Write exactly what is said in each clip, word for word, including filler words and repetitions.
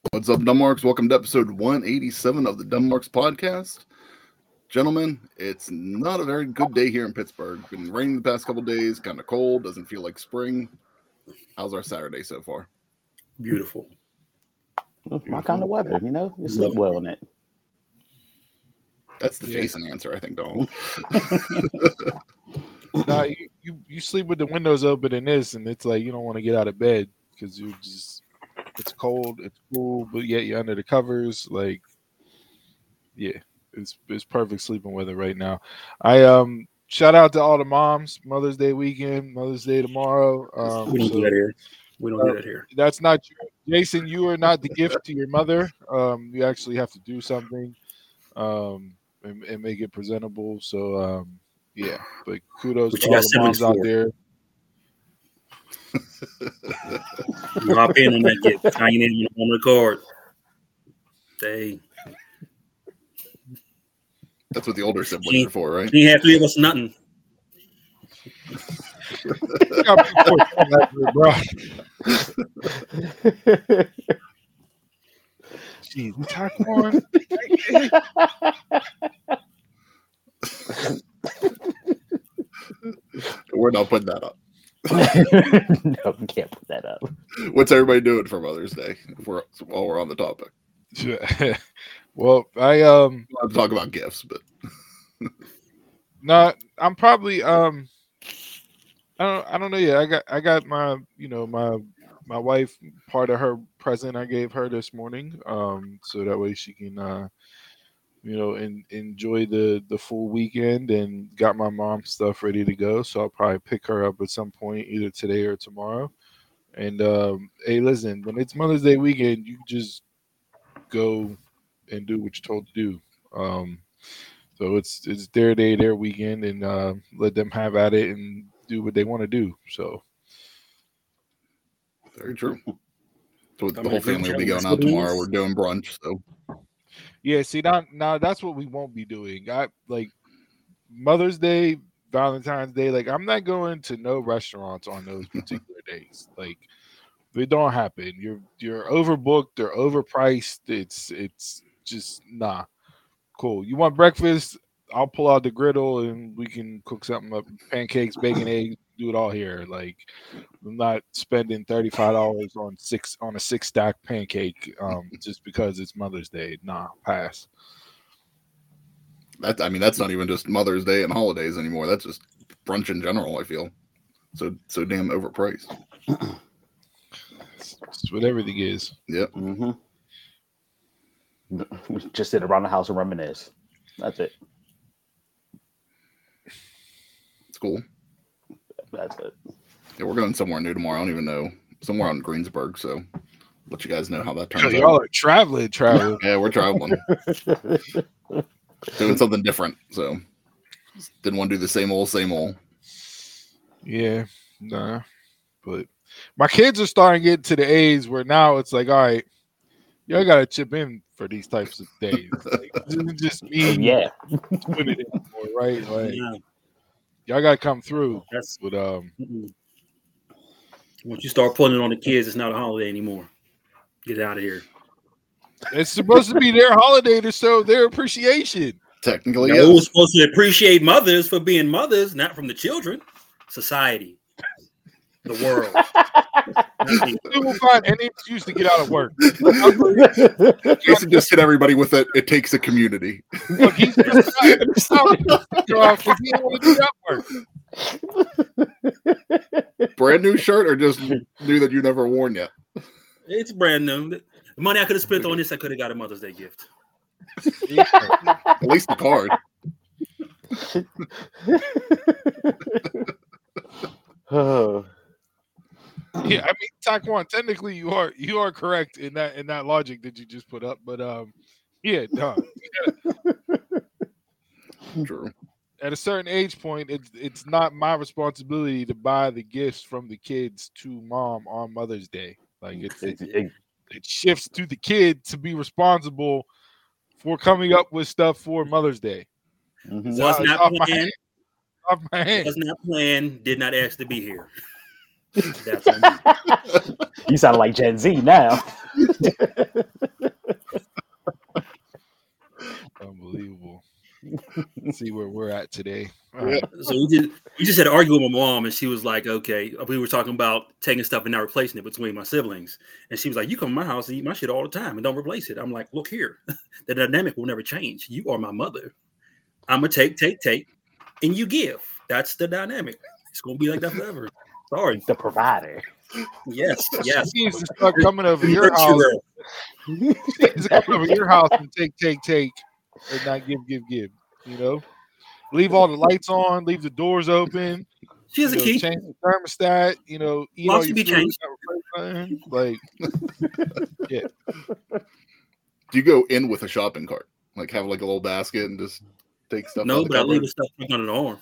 What's up, Dumbmarks? Welcome to episode one eighty-seven of the Dumbmarks podcast. Gentlemen, it's not a very good day here in Pittsburgh. Been raining the past couple days, kind of cold, doesn't feel like spring. How's our Saturday so far? Beautiful. Well, my kind of weather, you know? You sleep well in it. That's the Yeah. Jason answer, I think, Donald. Nah, you, you you sleep with the windows open in this, and it's like you don't want to get out of bed because you just it's cold, it's cool, but yet you're under the covers. Like, yeah, it's it's perfect sleeping weather right now. I um shout out to all the moms. Mother's Day weekend, Mother's Day tomorrow. Um, we don't so do that here. We don't do that here. that's not you, Jason. You are not the gift to your mother. Um, you actually have to do something, um, and, and make it presentable. So um. Yeah, but kudos But to you all got the moms out for. there. Drop in on that get tying in on record. They That's what the older siblings are for, right? he had three of us nothing. Got people like that, bro. Jeez, Taquan. We're not putting that up. No, you can't put that up. What's everybody doing for Mother's Day? If we're, while we're on the topic, Well, I um I'm talking about gifts, but not. I'm probably um. I don't. I don't know yet. I got. I got my. You know my. My wife. Part of her present I gave her this morning. Um. So that way she can. Uh, you know, and enjoy the the full weekend, and got my mom's stuff ready to go. So I'll probably pick her up at some point, either today or tomorrow. And um, hey, listen, when it's Mother's Day weekend, you just go and do what you're told to do. Um, so it's it's their day, their weekend, and uh, let them have at it and do what they want to do. So very true. So the I mean, whole family will be going that's out what it tomorrow. is. We're doing brunch, so yeah, see now now that's what we won't be doing. I like Mother's Day, Valentine's Day. Like I'm not going to no restaurants on those particular days. Like they don't happen. You're you're overbooked. They're overpriced. It's it's just nah. Cool. You want breakfast? I'll pull out the griddle and we can cook something up. Pancakes, bacon, eggs. Do it all here. Like I'm not spending thirty five dollars on six on a six stack pancake um, just because it's Mother's Day. Nah, pass. that I mean that's not even just Mother's Day and holidays anymore. That's just brunch in general. I feel so so damn overpriced. It's what everything is. Yep. Mm-hmm. We just sit around the house and reminisce. That's it. It's cool. That's it. Yeah, we're going somewhere new tomorrow. I don't even know. Somewhere out in Greensburg. So let you guys know how that turns Y'all out. are traveling, traveling. Yeah, we're traveling. Doing something different. So didn't want to do the same old, same old. Yeah, nah. But my kids are starting to get to the age where now it's like, all right, y'all gotta chip in for these types of days. Like, it isn't just me Yeah. doing it anymore, right? Like Yeah, y'all gotta come through. that's But um, mm-mm. Once you start putting it on the kids, it's not a holiday anymore. Get out of here. it's supposed to be their holiday to show their appreciation. Technically, Now, we're yes. supposed to appreciate mothers for being mothers, not from the children. Society, the world. They will find any excuse to get out of work. Jason just hit everybody with it. It takes a community. Look, he's just because he don't want to do that work. Brand new shirt or just new that you never worn yet? It's brand new. The money I could have spent on this, I could have got a Mother's Day gift. At least the card. Oh. Yeah, I mean, Taquan, technically you are you are correct in that in that logic that you just put up, but um, yeah, no. True. At a certain age point, it's it's not my responsibility to buy the gifts from the kids to mom on Mother's Day. Like it's it, it shifts to the kid to be responsible for coming up with stuff for Mother's Day. Mhm. So Was it's not off my planned. hand. Off my hand. Was not planned. Did not ask to be here. That's on me. You sound like Gen Z now. see where we're at today. Yeah. So we did. We just had to argue with my mom, and she was like, "Okay." We were talking about taking stuff and not replacing it between my siblings, and she was like, "You come to my house and eat my shit all the time and don't replace it." I'm like, "Look here, the dynamic will never change. You are my mother. I'm gonna take, take, take, and you give. That's the dynamic. It's gonna be like that forever. Sorry, The provider. yes, yes." She needs to start coming over your house. She needs to come over your house and take, take, take, and not give, give, give. You know, leave all the lights on, leave the doors open. She has you a know, key. change the thermostat. You know, eat Locks all to your be food changed. without replacing. Like, yeah. Do you go in with a shopping cart? Like have like a little basket and just take stuff No, out but I the leave cupboard? the stuff tucked under the arm.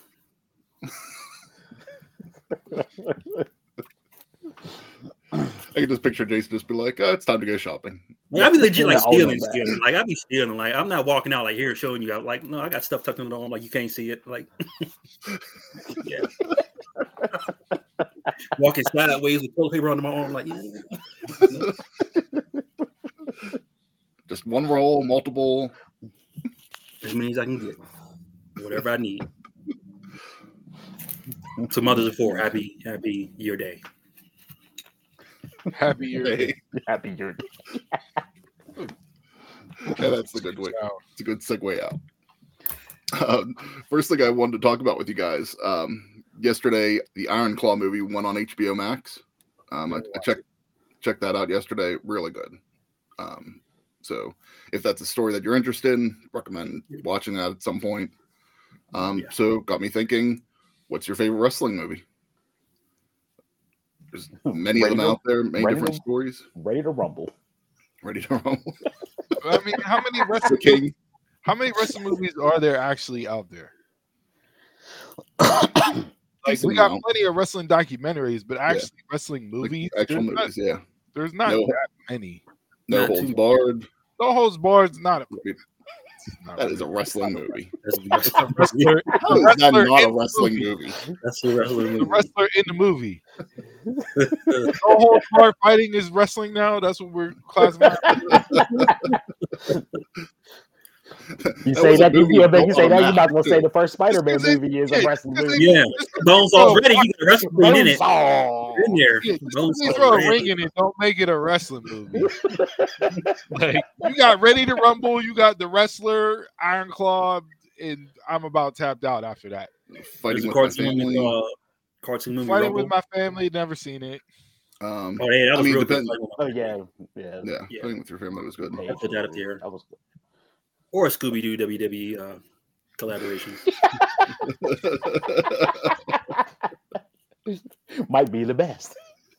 I can just picture Jason just be like, oh, it's time to go shopping. Like, I be legit In like the Old stealing, bag. stealing. Like I be stealing. Like I'm not walking out like here showing you out. Like no, I got stuff tucked under the arm. Like you can't see it. Like yeah, walking sideways with toilet paper under my arm. Like yeah. Just one roll, multiple. As many as I can get, whatever I need. So mothers are for happy, happy year day. Happy year. Hey, Happy year. yeah, that's a good way. It's a good segue out. Um, first thing I wanted to talk about with you guys. Um, yesterday, the Iron Claw movie went on H B O Max. Um, I, I checked checked that out yesterday. Really good. Um, so if that's a story that you're interested in, recommend watching that at some point. Um, Yeah. So got me thinking, what's your favorite wrestling movie? There's many of them Ready to- out there, many ready different to- stories. Ready to rumble. Ready to rumble. I mean, how many The wrestling King. how many wrestling movies are there actually out there? Like Decent we got amount. plenty of wrestling documentaries, but actually wrestling Like, movies, actual there's, movies, not, yeah. there's not No. that many. No Not Holds too- Barred. No Holds Barred's not a not That is a really. wrestling movie. That's the wrestler, How is that wrestler not a in the wrestling movie. movie? That's the wrestling the movie. wrestler in the movie. No Holds Barred fighting is wrestling now. That's what we're classifying. You That say was a that, movie yeah, but you built say on a that, you're map, not going to say too. the first Spider-Man Because they- movie is yeah, a wrestling because movie. they- Yeah, Bones Oh, already. You got a wrestling queen in it. Bonesaw. In there. Yeah, just Bones because they throw a already. ring in it, don't make it a wrestling movie. Like you got Ready to Rumble, you got the wrestler, Iron Claw, and I'm about tapped out after that. There's Fighting a with my cartoon, family. uh, cartoon movie. Fighting Rumble. with my family, never seen it. Um, Oh yeah, that I was mean, real depends- good. Oh, yeah. Yeah. yeah, Yeah. Fighting with your family was good. Hey, I'll put that up there. That was Or a Scooby Doo W W E uh, collaboration. might be the best.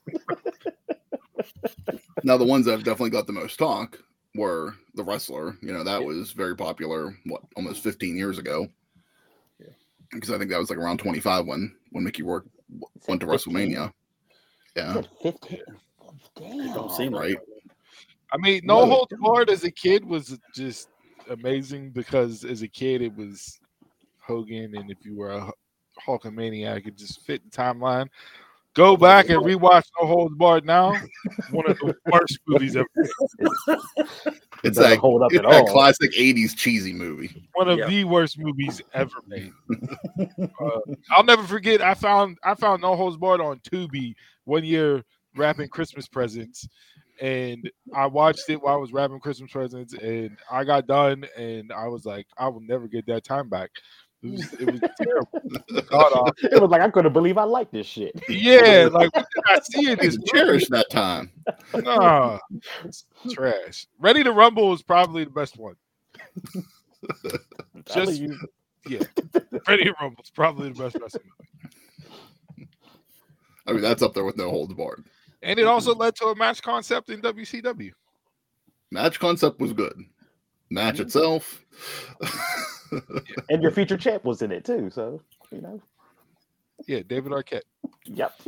Now, the ones that have definitely got the most talk were The Wrestler. You know, that was very popular, what, almost fifteen years ago. Yeah. Because I think that was like around twenty-five when, when Mickey Rourke went to WrestleMania. Yeah, Said fifteen. It don't Damn. seem like right. I mean, No No. Holds Barred as a kid was just amazing because as a kid it was Hogan, and if you were a Hulkamaniac, it just fit the timeline. Go back and rewatch No Holds Barred now. One of the worst movies ever. It's Doesn't that, hold up it's at that all. classic eighties cheesy movie. One of Yeah. the worst movies ever made. uh, I'll never forget. I found I found No Holds Barred on Tubi one year wrapping Christmas presents, and I watched it while I was wrapping Christmas presents, and I got done, and I was like, I will never get that time back. It was, it was terrible. God awful. It was like I couldn't believe I liked this shit. Yeah, like what did I see in I this? can cherish that time. Nah, it's trash. Ready to Rumble is probably the best one. Telling Just you. yeah, Ready to Rumble is probably the best wrestling movie. I mean, that's up there with No Holds Barred. And it also led to a match concept in W C W. Match concept was good. Match itself. And your featured champ was in it too, so you know. Yeah, David Arquette. Yep.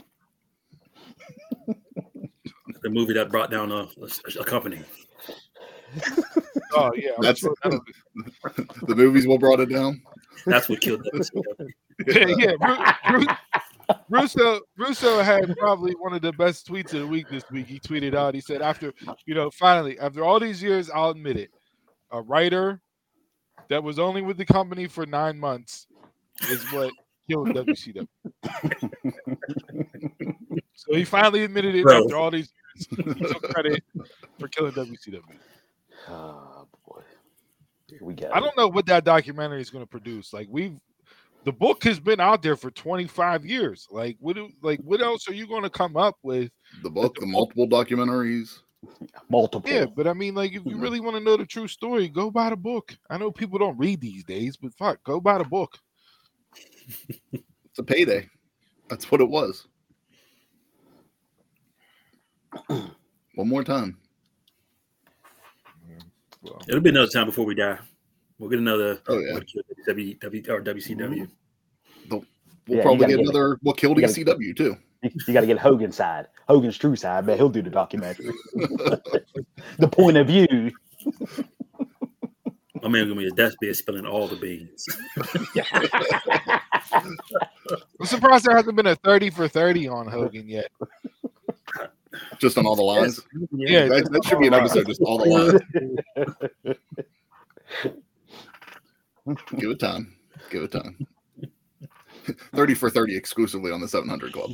the movie that brought down a, a, a company. Oh yeah, I'm That's sure that'll- the movies what brought it down. That's what killed it. yeah, yeah. Ru- Ru- Russo Russo had probably one of the best tweets of the week this week. He tweeted out, he said, after, you know, finally, after all these years, I'll admit it. A writer that was only with the company for nine months is what killed W C W. So he finally admitted it Bro. after all these years. He took credit for killing W C W. Oh boy, here we go. I don't know what that documentary is going to produce. Like we've, the book has been out there for twenty-five years. Like what? Do, like what else are you going to come up with? The book, the multiple documentaries. Multiple. Yeah, but I mean, like if you really want to know the true story, go buy the book. I know people don't read these days, but fuck, go buy the book. It's a payday. That's what it was. One more time. Well, It'll be another time before we die. We'll get another. Oh, yeah. W W or W C W. We'll Yeah, you probably gotta get get it. another. What killed You gotta- E C W too? You, you got to get Hogan's side, Hogan's true side. But he'll do the documentary. The point of view. My man gonna be a deathbed spilling all the beans. I'm surprised there hasn't been a thirty for thirty on Hogan yet. Just on all the lines. Yeah, that, that should be an episode. Just all the lines. Give it time. Give it time. thirty for thirty exclusively on the seven hundred Club.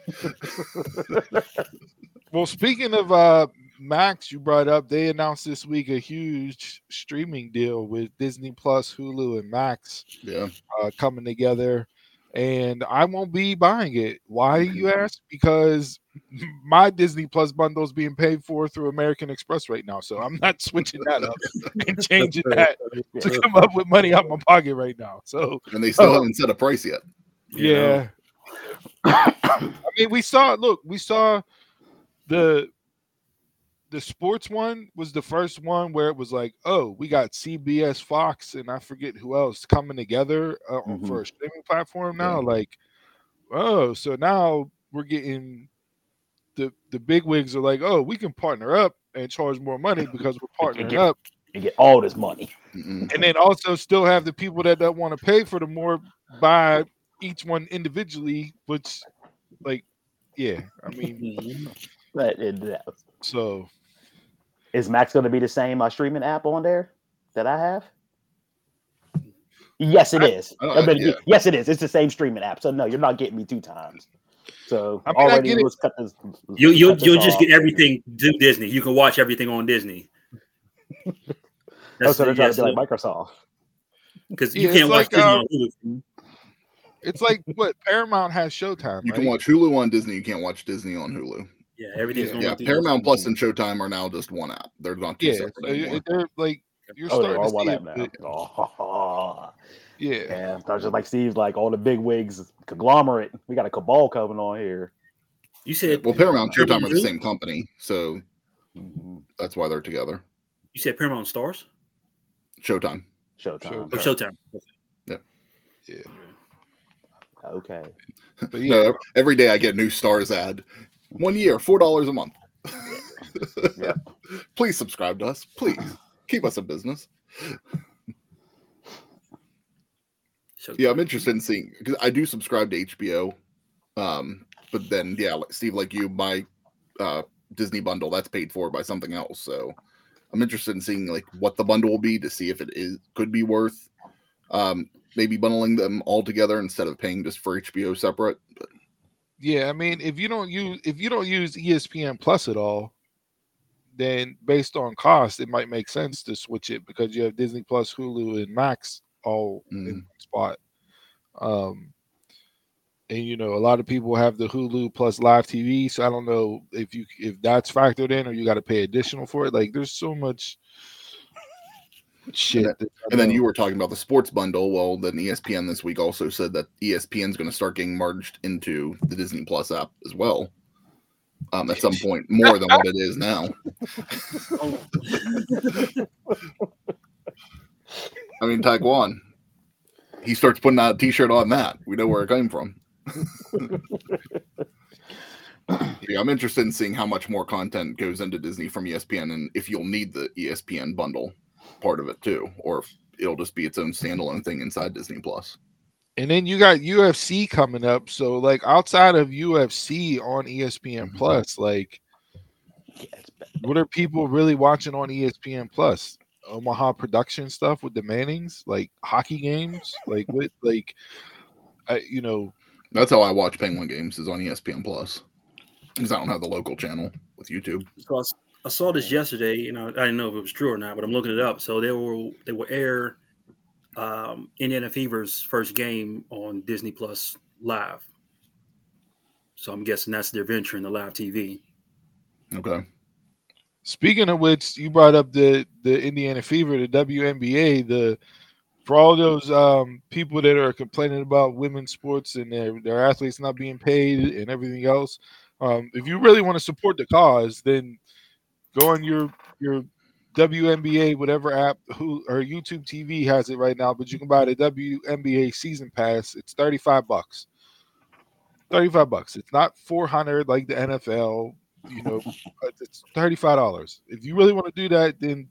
Well, speaking of uh, Max, you brought up, they announced this week a huge streaming deal with Disney Plus, Hulu, and Max Yeah. uh, coming together. And I won't be buying it. Why, you ask? Because my Disney Plus bundle is being paid for through American Express right now. So I'm not switching that up and changing that to come up with money out of my pocket right now. So, And they still Oh. haven't set a price yet. You know? yeah. I mean, we saw, look, we saw the the sports one was the first one where it was like, oh, we got C B S, Fox, and I forget who else coming together uh, Mhm. for a streaming platform now. Like, oh, so now we're getting the the big wigs are like, oh, we can partner up and charge more money because we're partnering get- up, You get all this money. Mm-mm. and then also still have the people that don't want to pay for the more buy each one individually, which, like, yeah, I mean, Mhm. But it, that- so. is Max going to be the same uh, streaming app on there that I have? Yes, it I- is. I- I mean, yeah. Yes, it is. It's the same streaming app. So no, you're not getting me two times. So I mean, I already get it. let's cut this. You you cut this you'll just off. get everything to Disney. You can watch everything on Disney. That's what they're trying yes, to do, like Microsoft. because Yeah, you it's can't watch like, Disney uh, on Hulu. It's like what Paramount has Showtime. You right? can watch Hulu on Disney. You can't watch Disney on Hulu. Yeah, everything's Yeah, going Yeah, through- Paramount Plus and Showtime are now just one app. They're not two Yeah, separate so you- anymore. they're like you're Oh, they starting are to one see app it. now. but- Oh, Yeah, yeah, that's just like Steve's like all the big wigs conglomerate. We got a cabal coming on here. You said Well, Paramount and Showtime are the Hulu? same company, so Mhm. that's why they're together. You said Paramount Stars Showtime. Showtime. or Showtime? yeah. Okay. But yeah, No, every day I get a new Stars ad. One year, four dollars a month. Yeah. Please subscribe to us. Please keep us in business. Showtime. Yeah, I'm interested in seeing because I do subscribe to H B O. Um, but then yeah, like Steve, like you, my uh Disney bundle that's paid for by something else. So I'm interested in seeing like what the bundle will be to see if it is could be worth um maybe bundling them all together instead of paying just for H B O separate. But yeah. I mean, if you don't use if you don't use E S P N Plus at all, then based on cost, it might make sense to switch it because you have Disney Plus, Hulu, and Max all in Mm. one spot. Um, and you know, a lot of people have the Hulu plus live T V, so I don't know if you if that's factored in or you got to pay additional for it. Like, there's so much shit. And that I and then know. you were talking about the sports bundle. Well, then E S P N this week also said that E S P N is going to start getting merged into the Disney Plus app as well. Um, at some point, more than what it is now. I mean, Taekwon, he starts putting out a T-shirt on that. We know where it came from. Yeah, I'm interested in seeing how much more content goes into Disney from E S P N, and if you'll need the E S P N bundle part of it too, or if it'll just be its own standalone thing inside Disney Plus. And then you got U F C coming up. So, like, outside of U F C on E S P N Plus, like, Yeah, it's bad. what are people really watching on E S P N Plus? Omaha production stuff with the Mannings, like hockey games, like with like, I, you know, That's how I watch Penguin games is on E S P N Plus because I don't have the local channel with YouTube. So I, s- I saw this yesterday. You know, I didn't know if it was true or not, but I'm looking it up. So they will they will air um, Indiana Fever's first game on Disney Plus live. So I'm guessing that's their venture in the live T V. Okay. Speaking of which, you brought up the the Indiana Fever, the W N B A, the for all those um, people that are complaining about women's sports and their, their athletes not being paid and everything else. Um, if you really want to support the cause, then go on your your W N B A whatever app who or YouTube T V has it right now, but you can buy the W N B A season pass. It's thirty-five bucks. thirty-five bucks. It's not four hundred like the N F L. You know, it's thirty-five dollars. If you really want to do that, then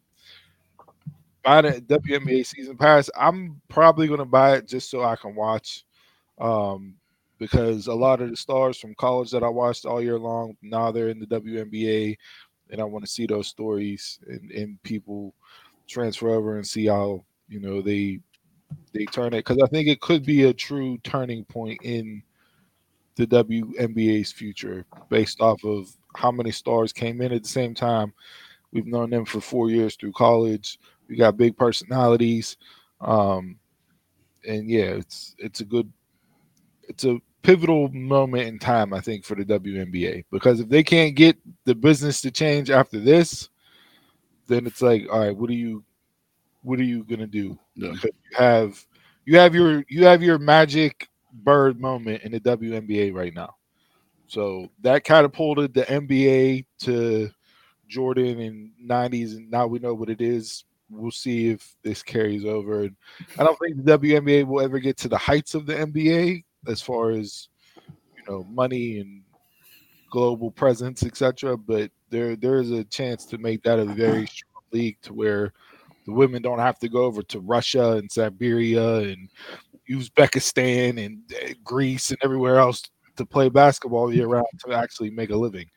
buy the W N B A season pass. I'm probably going to buy it just so I can watch, um, because a lot of the stars from college that I watched all year long now they're in the W N B A, and I want to see those stories and, and people transfer over and see how you know they they turn it, because I think it could be a true turning point in the W N B A's future based off of how many stars came in at the same time. We've known them for four years through college. We got big personalities, um, and yeah, it's it's a good, it's a pivotal moment in time, I think, for the W N B A, because if they can't get the business to change after this, then it's like, all right, what are you, what are you gonna do? Yeah. Because you have you have your you have your magic bird moment in the W N B A right now, so that catapulted the N B A to Jordan in nineties, and now we know what it is. We'll see if this carries over. And I don't think the W N B A will ever get to the heights of the N B A as far as you know money and global presence, et cetera. But there there is a chance to make that a very strong league to where the women don't have to go over to Russia and Siberia and Uzbekistan and uh, Greece and everywhere else to play basketball year round to actually make a living.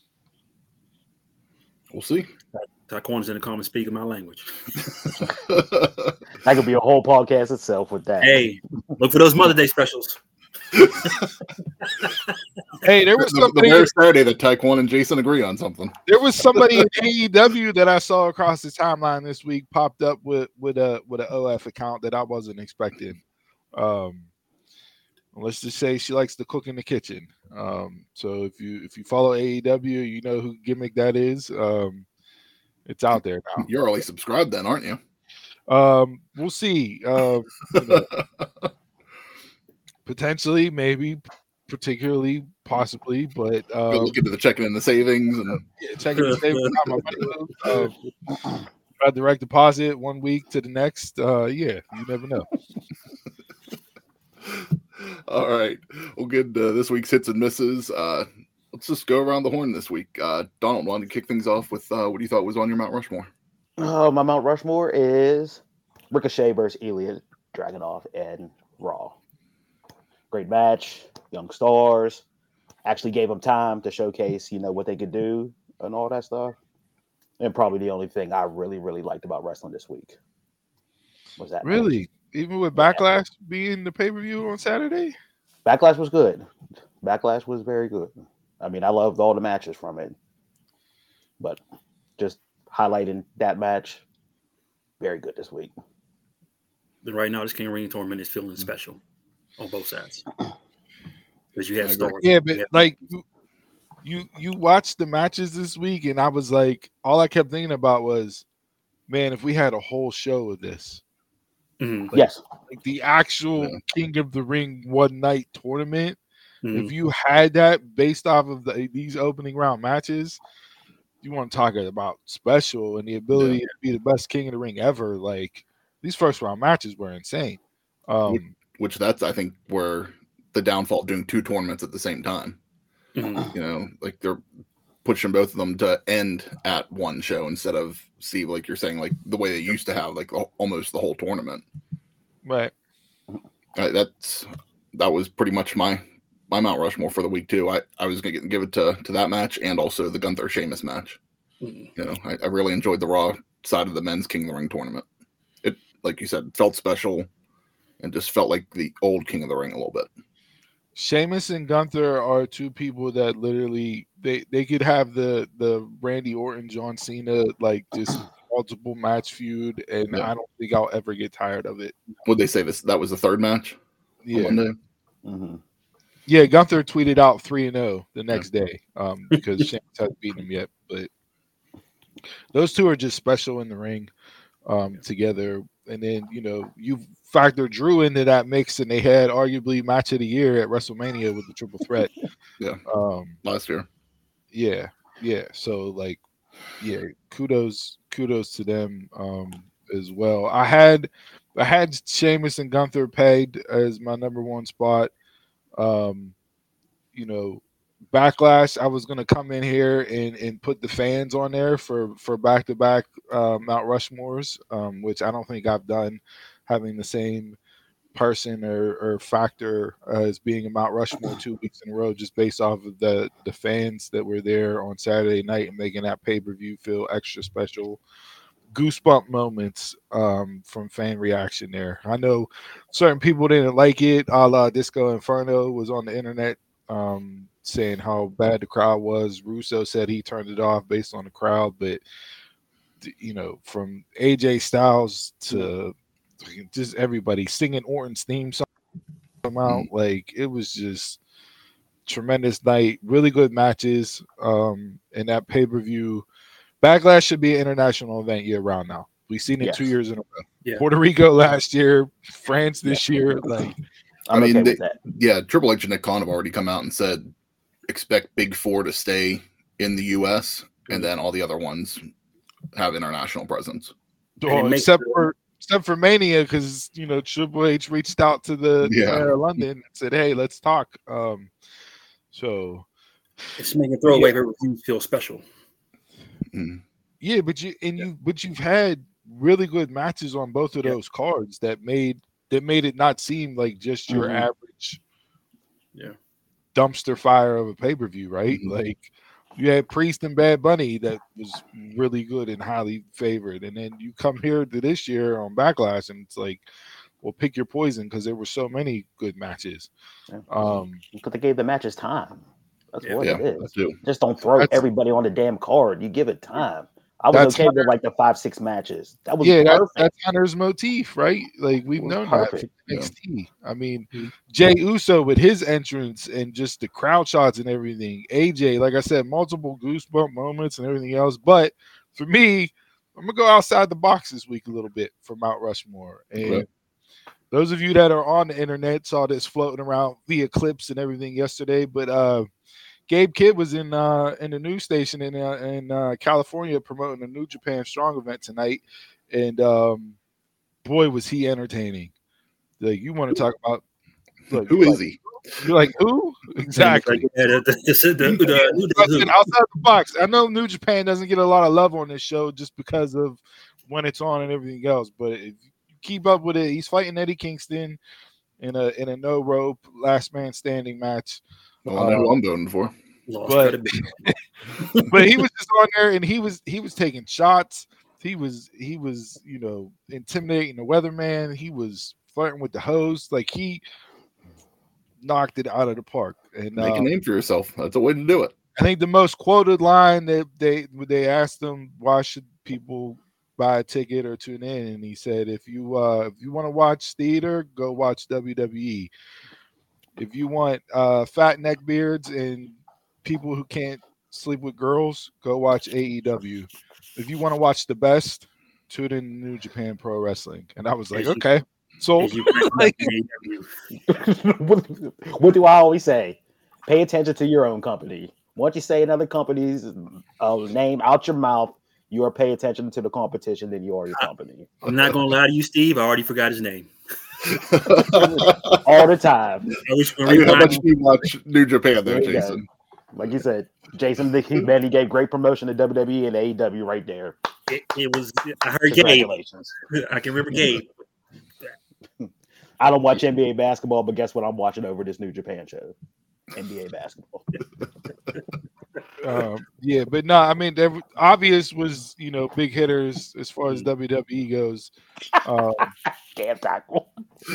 We'll see. Taekwondo's in the common speak of my language. That could be a whole podcast itself with that. Hey, look for those Mother Day specials. Hey, there was the, the somebody. very Saturday that Taekwon and Jason agree on something. There was somebody in A E W that I saw across the timeline this week popped up with with a with an O F account that I wasn't expecting. Um, let's just say she likes to cook in the kitchen. Um, so if you if you follow A E W, you know who gimmick that is. Um, it's out there now. You're already subscribed then, aren't you? Um, we'll see. Uh, you know, potentially, maybe, particularly, possibly, but Go um, look into the checking and the savings and yeah, checking the savings. How my money moves. Uh, try direct deposit one week to the next. Uh, yeah, you never know. all right. We'll get uh, this week's hits and misses. Uh, let's just go around the horn this week. Uh, Donald, wanted to kick things off with uh, what you thought was on your Mount Rushmore. Oh, my Mount Rushmore is Ricochet versus Ilya Dragunov and Raw. Great match, young stars. Actually gave them time to showcase, you know, what they could do and all that stuff. And probably the only thing I really, really liked about wrestling this week was that. Really, match. even with Backlash being the pay per view on Saturday. Backlash was good. Backlash was very good. I mean, I loved all the matches from it, but just highlighting that match, very good this week. But right now, this King of Ring tournament is feeling special on both sides because you have stars. Yeah, but You have- like you, you you watched the matches this week, and I was like, all I kept thinking about was, man, if we had a whole show of this, Mhm, like, Yes. like the actual Yeah. King of the Ring one night tournament. mhm. If you had that based off of the, these opening round matches, you want to talk about special and the ability to be the best King of the Ring ever. Like these first round matches were insane. Um, Which that's, I think, where the downfall of doing two tournaments at the same time. Mhm. You know, like they're pushing both of them to end at one show instead of, Steve, like you're saying, like the way they used to have, like al- almost the whole tournament. right. Uh, that's that was pretty much my my Mount Rushmore for the week too. I, I was gonna give it to to that match and also the Gunther Sheamus match. Mhm. You know, I, I really enjoyed the Raw side of the men's King of the Ring tournament. It, like you said, felt special and just felt like the old King of the Ring a little bit. Sheamus and Gunther are two people that literally they, they could have the the Randy Orton, John Cena, like just multiple match feud, and Yeah. I don't think I'll ever get tired of it. Would they say this? That was the third match. Yeah, On Monday? Mm-hmm. yeah. Gunther tweeted out three and zero the next yeah. day, um, because Sheamus hasn't beaten him yet. But those two are just special in the ring, um, together. And then, you know, you factor Drew into that mix, and they had arguably match of the year at WrestleMania with the triple threat. Yeah. Um, last year. Yeah. Yeah. So, like, yeah, kudos, kudos to them um, as well. I had, I had Sheamus and Gunther pegged as my number one spot. Um, you know, Backlash, I was gonna come in here and, and put the fans on there for for back to back Mount Rushmores, um, which I don't think I've done, having the same person or, or factor as being a Mount Rushmore two weeks in a row, just based off of the the fans that were there on Saturday night and making that pay per view feel extra special. Goosebump moments um, from fan reaction there. I know certain people didn't like it. A la Disco Inferno was on the internet. Um, saying how bad the crowd was. Russo said he turned it off based on the crowd, but you know, from A J Styles to just everybody singing Orton's theme song out, like it was just tremendous night, really good matches. Um, and that pay-per-view Backlash should be an international event year round now. We've seen it yes. two years in a row. Yeah. Puerto Rico last year, France this yeah. year, like I'm I mean, okay they, yeah, Triple H and Nick Khan have already come out and said expect Big Four to stay in the U S and then all the other ones have international presence. Oh, except for except for Mania, because you know Triple H reached out to the yeah. mayor of London and said, "Hey, let's talk." Um, so it's making throwaway yeah. reviews feel special. Mm. Yeah, but you and yeah. you but you've had really good matches on both of yeah. those cards that made that made it not seem like just your mm-hmm. average, yeah, dumpster fire of a pay per view, right? Mm-hmm. Like you had Priest and Bad Bunny that was really good and highly favored, and then you come here to this year on Backlash, and it's like, well, pick your poison because there were so many good matches. Yeah. Um, because they gave the matches time. That's yeah, what yeah, it is. too. Just don't throw that's, everybody on the damn card. You give it time. I was okay Hunter, with like the five, six matches. That was yeah, perfect. That, that's Hunter's motif, right? Like we've known perfect. that from N X T. Yeah. I mean, mm-hmm. Jay Uso with his entrance and just the crowd shots and everything. A J, like I said, multiple goosebump moments and everything else. But for me, I'm gonna go outside the box this week a little bit for Mount Rushmore. And right. those of you that are on the internet saw this floating around via clips and everything yesterday. But uh Gabe Kidd was in uh, in the news station in uh, in uh, California promoting a New Japan Strong event tonight, and um, boy was he entertaining. Like you want to talk about look, who is like, he? You're like who exactly? Outside the box. I know New Japan doesn't get a lot of love on this show just because of when it's on and everything else, but if you keep up with it, he's fighting Eddie Kingston in a in a no rope last man standing match. Well, I know um, who I'm voting for. But, but he was just on there and he was he was taking shots. He was he was, you know, intimidating the weatherman. He was flirting with the host. Like he knocked it out of the park. And make um, a name for yourself. That's a way to do it. I think the most quoted line that they they asked him, why should people buy a ticket or tune in? And he said, if you uh if you want to watch theater, go watch W W E. If you want uh, fat neck beards and people who can't sleep with girls, go watch A E W. If you want to watch the best, tune in New Japan Pro Wrestling. And I was like, you, okay. So like, what, what do I always say? Pay attention to your own company. Once you say another company's uh, name out your mouth, you are paying attention to the competition than you are your company. I'm not going to lie to you, Steve. I already forgot his name. All the time. I mean, how much do you watch New Japan there, there Jason? Go. Like you said, Jason, he, man, he gave great promotion to W W E and A E W right there. It, it was, I heard Gabe. I can remember Gabe. I don't watch N B A basketball, but guess what? I'm watching over this New Japan show. N B A basketball. Um, yeah, but no, I mean, there, obvious was you know big hitters as far as W W E goes. Um, Can't tackle.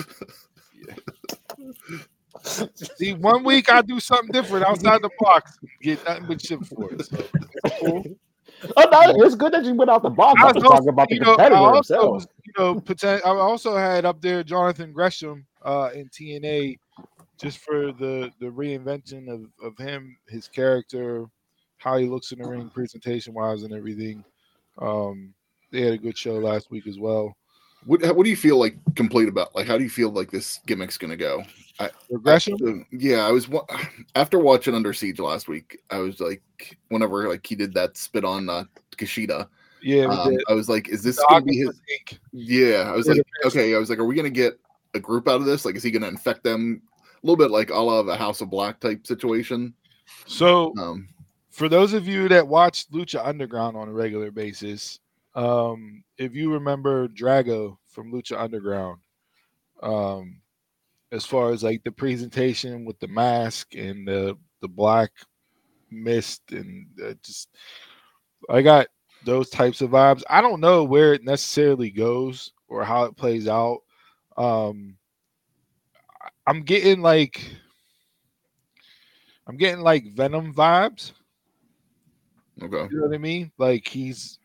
See, one week I do something different outside the box, get nothing but shit for it. So it's cool. Oh no, it's good that you went out the box. I I was was also, talking about the you know, I competitor also himself. was, you know, poten- I also had up there Jonathan Gresham uh, in T N A, just for the the reinvention of of him, his character, how he looks in the ring, presentation wise, and everything. Um, they had a good show last week as well. What what do you feel like complete about? Like, how do you feel like this gimmick's gonna go? I, Regression? I, yeah, I was wa- after watching Under Siege last week. I was like, whenever like he did that spit on uh, Kushida, Yeah, um, I was like, is this the gonna be his? Octopus Incorporated. Yeah, I was Yeah, like, the okay, I was like, are we gonna get a group out of this? Like, is he gonna infect them? A little bit like a la the House of Black type situation. So, Um, for those of you that watch Lucha Underground on a regular basis, um, if you remember Drago from Lucha Underground, um, as far as like the presentation with the mask and the the black mist and uh, just, I got those types of vibes. I don't know where it necessarily goes or how it plays out. Um, I- I'm getting like I'm getting like Venom vibes. okay. You know what I mean? Like he's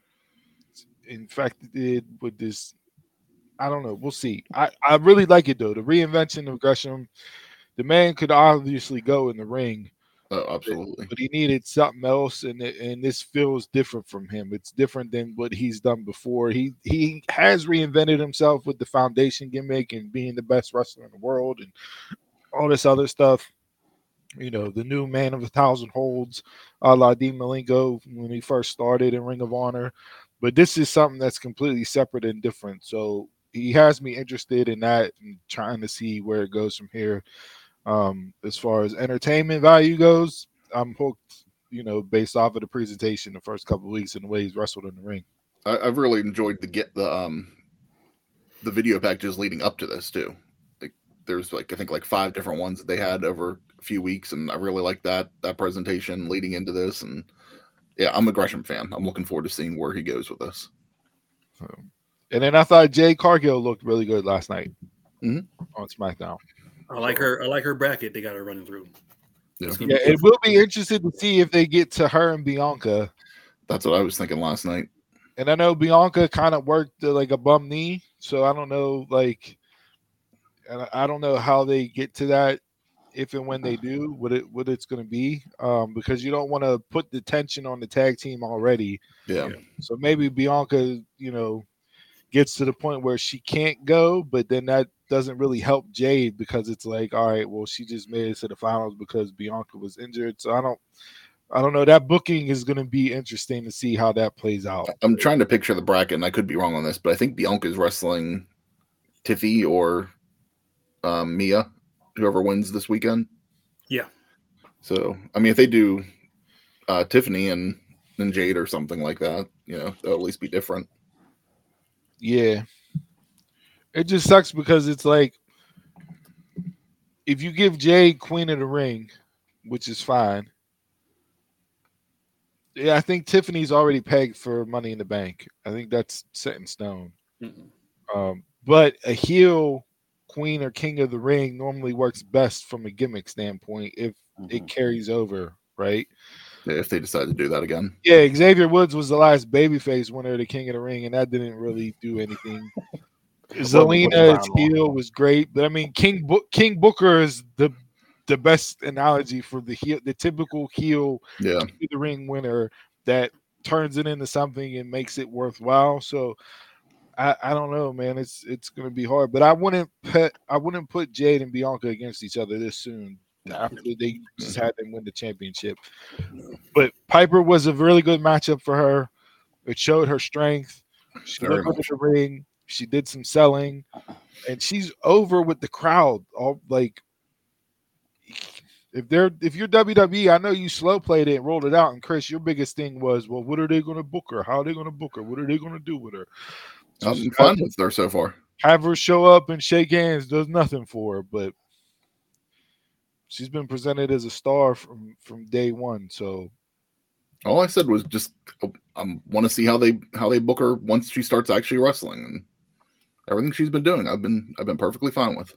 infected with this. I don't know. We'll see. I, I really like it though. The reinvention of Gresham. The man could obviously go in the ring, Oh, absolutely. but he needed something else, and it, and this feels different from him. It's different than what he's done before. He he has reinvented himself with the foundation gimmick and being the best wrestler in the world and all this other stuff. You know, the new man of a thousand holds, a la Dean Malenko when he first started in Ring of Honor. But this is something that's completely separate and different. So he has me interested in that and trying to see where it goes from here. Um, as far as entertainment value goes, I'm hooked, you know, based off of the presentation the first couple of weeks and the way he's wrestled in the ring. I, I've really enjoyed the get the um the video packages leading up to this too. Like there's like I think like five different ones that they had over a few weeks, and I really like that that presentation leading into this. And yeah, I'm a Gresham fan. I'm looking forward to seeing where he goes with this. So, and then I thought Jade Cargill looked really good last night Mhm. on SmackDown. I like her. I like her bracket. They got her running through. Yeah. It's gonna Yeah, be it will be interesting to see if they get to her and Bianca. That's what I was thinking last night. And I know Bianca kind of worked uh, like a bum knee, so I don't know, like, and I don't know how they get to that, if and when they do, what it what it's going to be, um, because you don't want to put the tension on the tag team already. Yeah. So maybe Bianca, you know, gets to the point where she can't go, but then that doesn't really help Jade because it's like, all right, well, she just made it to the finals because Bianca was injured. So I don't, I don't know. That booking is going to be interesting to see how that plays out. I'm trying to picture the bracket, and I could be wrong on this, but I think Bianca's wrestling Tiffy or um, Mia, whoever wins this weekend. Yeah. So I mean, if they do uh, Tiffany and and Jade or something like that, you know, they'll at least be different. Yeah. It just sucks because it's like if you give Jade Queen of the Ring, which is fine. Yeah, I think Tiffany's already pegged for Money in the Bank. I think that's set in stone. Mm-hmm. Um, but a heel Queen or King of the Ring normally works best from a gimmick standpoint if Mm-hmm. it carries over, right? Yeah, if they decide to do that again. Yeah, Xavier Woods was the last babyface winner of the King of the Ring, and that didn't really do anything. Zelina's heel was great, but I mean, King Bo- King Booker is the the best analogy for the heel, the typical heel Yeah. King of the Ring winner that turns it into something and makes it worthwhile. So I, I don't know, man. It's it's gonna be hard, but I wouldn't put I wouldn't put Jade and Bianca against each other this soon after they just had them win the championship. But Piper was a really good matchup for her. It showed her strength. She Very looked good much. at the ring. She did some selling, and she's over with the crowd. All like, if they're if you're W W E, I know you slow played it and rolled it out. And Chris, your biggest thing was, well, what are they going to book her? How are they going to book her? What are they going to do with her? So I'm fine with her so far. have her show up and shake hands does nothing for her, but she's been presented as a star from from day one. So All I said was just I want to see how they how they book her once she starts actually wrestling, and everything she's been doing, I've been I've been perfectly fine with.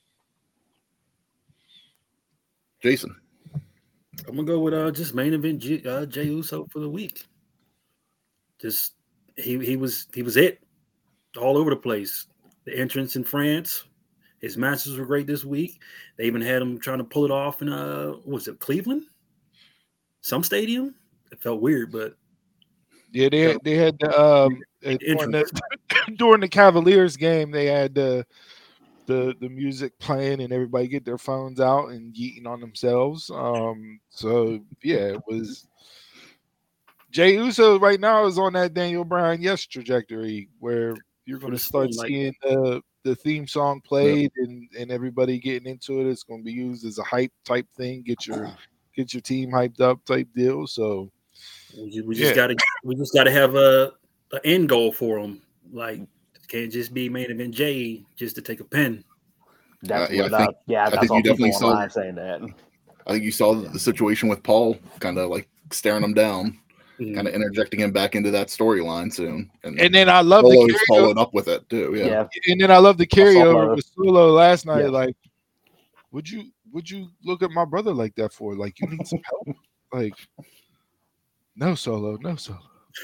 Jason, I'm gonna go with uh just main event G, uh, Jey Uso for the week. Just he he was he was it all over the place. The entrance in France, his matches were great this week. They even had him trying to pull it off in uh what was it, Cleveland? Some stadium. It felt weird, but yeah, they had, they had the um during the, during the Cavaliers game, they had the the the music playing and everybody get their phones out and yeeting on themselves. Um, so yeah, it was Jey Uso right now is on that Daniel Bryan yes trajectory where you're going to start like, seeing the the theme song played yeah. and and everybody getting into it. It's going to be used as a hype type thing. Get your get your team hyped up type deal. So. We, we just yeah. gotta we just gotta have a, a end goal for them. Like it can't just be main event Jay just to take a pin. That's uh, yeah, I think, yeah, I think you definitely saw saying that. I think you saw the situation with Paul kind of like staring him down, mm-hmm. kind of interjecting him back into that storyline soon. And, and then I love Solo's the carryover. Followed up with it too. Yeah. yeah. And then I love the carryover with Solo last night. Yeah. Like, would you would you look at my brother like that for? Like, you need some help? Like. No Solo, no Solo.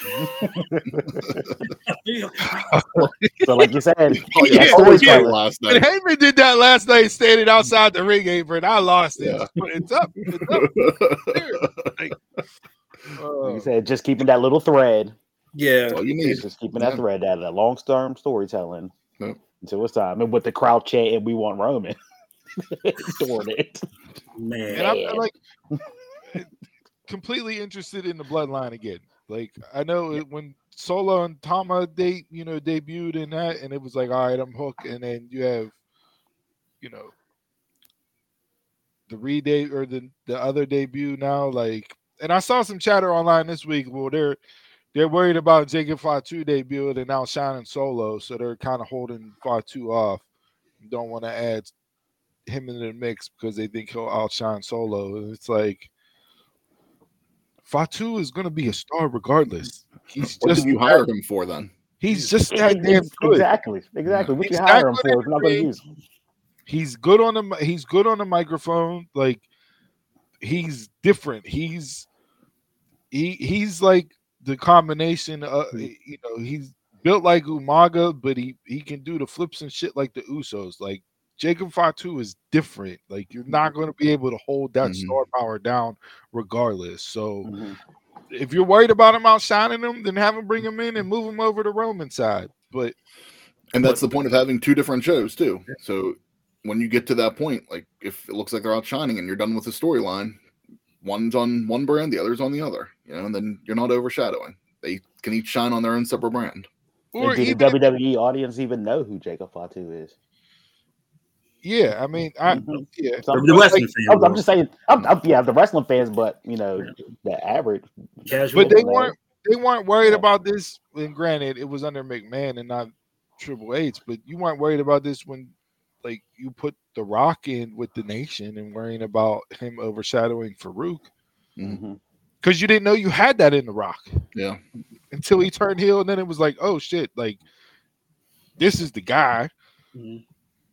So, like you said, oh, yeah, always yeah. last night. And Heyman did that last night, standing outside the ring apron. I lost it. Yeah. It's up. It's up. Like, uh, like you said, just keeping that little thread. Yeah, all you need. Just keeping yeah. that thread, that, that long-term storytelling yep. until it's time. And with the crowd chanting, "We want Roman," doing it, man. And I'm like. completely interested in the bloodline again. Like I know it, when Solo and Tama they you know debuted in that, and it was like, all right, I'm hooked. And then you have, you know, the re-date or the the other debut now. Like, and I saw some chatter online this week. Well, they're they're worried about Jacob Fatu debut and now shining Solo, so they're kind of holding Fatu off. Don't want to add him into the mix because they think he'll outshine Solo. And it's like. Fatu is going to be a star regardless. He's what just did you hire him for then? He's just that damn good. Exactly, exactly. What he's you hire him for? Is not going to use. He's good on the. He's good on the microphone. Like he's different. He's he he's like the combination. Of, you know, he's built like Umaga, but he he can do the flips and shit like the Usos. Like Jacob Fatu is different. Like you're not going to be able to hold that mm-hmm. star power down regardless. So mm-hmm. if you're worried about him outshining him, then have him bring him in and move him over to Roman side. But and that's but, the point of having two different shows too. So when you get to that point, like if it looks like they're outshining and you're done with the storyline, one's on one brand, the other's on the other. You know, and then you're not overshadowing. They can each shine on their own separate brand. Or do the W W E audience even know who Jacob Fatu is? Yeah, I mean, I yeah. So the wrestling fans, I'm, I'm just saying, I'm, I'm, yeah, the wrestling fans, but you know, the average casual. But they weren't they weren't worried about this. And granted, it was under McMahon and not Triple H, but you weren't worried about this when, like, you put The Rock in with the Nation and worrying about him overshadowing Farouk, because mm-hmm. you didn't know you had that in The Rock. Yeah, until he turned heel, and then it was like, oh shit, like this is the guy. Mm-hmm.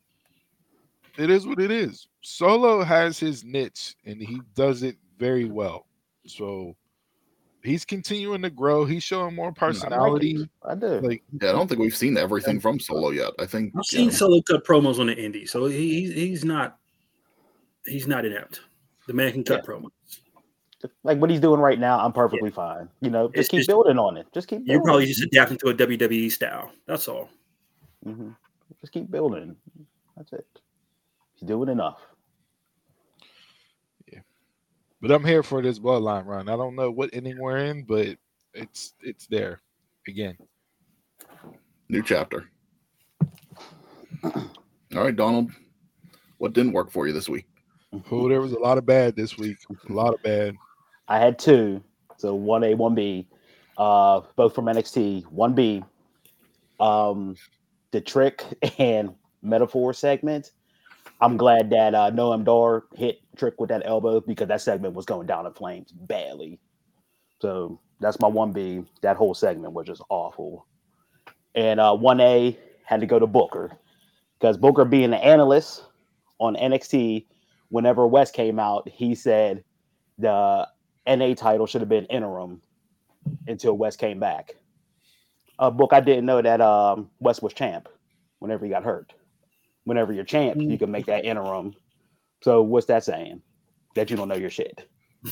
It is what it is. Solo has his niche, and he does it very well. So he's continuing to grow. He's showing more personality. I do. Like, yeah, I don't think we've seen everything from Solo yet. I think I've seen know. Solo cut promos on the indie, so he, he's not he's not inept. The man can cut yeah. promos. Like what he's doing right now, I'm perfectly yeah. fine. You know, just it's keep just, building on it. Just keep. Building. You're probably just adapting to a W W E style. That's all. Mm-hmm. Just keep building. That's it. He's doing enough. Yeah, but I'm here for this bloodline run. I don't know what inning we're in, but it's it's there again. New chapter. All right, Donald. What didn't work for you this week? Oh, there was a lot of bad this week. A lot of bad. I had two. So one A, one B. Uh, both from N X T. One B. Um, the Trick and Metaphor segment. I'm glad that uh, Noam Dar hit Trick with that elbow because that segment was going down in flames badly. So that's my one B. That whole segment was just awful. And uh, one A had to go to Booker because Booker, being an analyst on N X T, whenever West came out, he said the N A title should have been interim until West came back. Uh, Book, I didn't know that um, West was champ whenever he got hurt. Whenever you're champ, you can make that interim. So what's that saying? That you don't know your shit.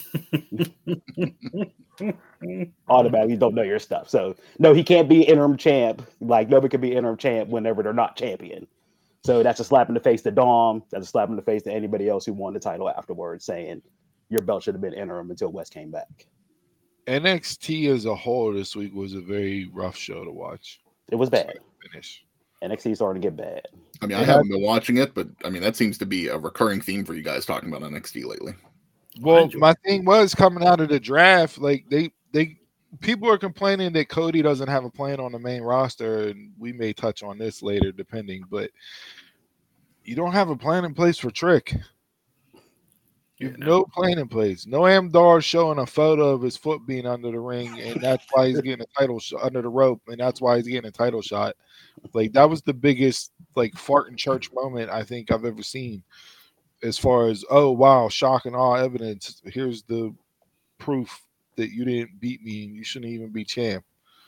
Automatically don't know your stuff. So no, he can't be interim champ. Like nobody can be interim champ whenever they're not champion. So that's a slap in the face to Dom. That's a slap in the face to anybody else who won the title afterwards, saying your belt should have been interim until West came back. N X T as a whole this week was a very rough show to watch. It was bad. Finish. N X T starting to get bad. I mean, I haven't been watching it, but I mean, that seems to be a recurring theme for you guys talking about N X T lately. Well, my thing was coming out of the draft, like they they people are complaining that Cody doesn't have a plan on the main roster, and we may touch on this later, depending. But you don't have a plan in place for Trick. You have Yeah, no plan in place. Noam Dar showing a photo of his foot being under the ring, and that's why he's getting a title shot under the rope, and that's why he's getting a title shot. Like that was the biggest like fart in church moment I think I've ever seen. As far as oh wow, shock and awe evidence. Here's the proof that you didn't beat me, and you shouldn't even be champ.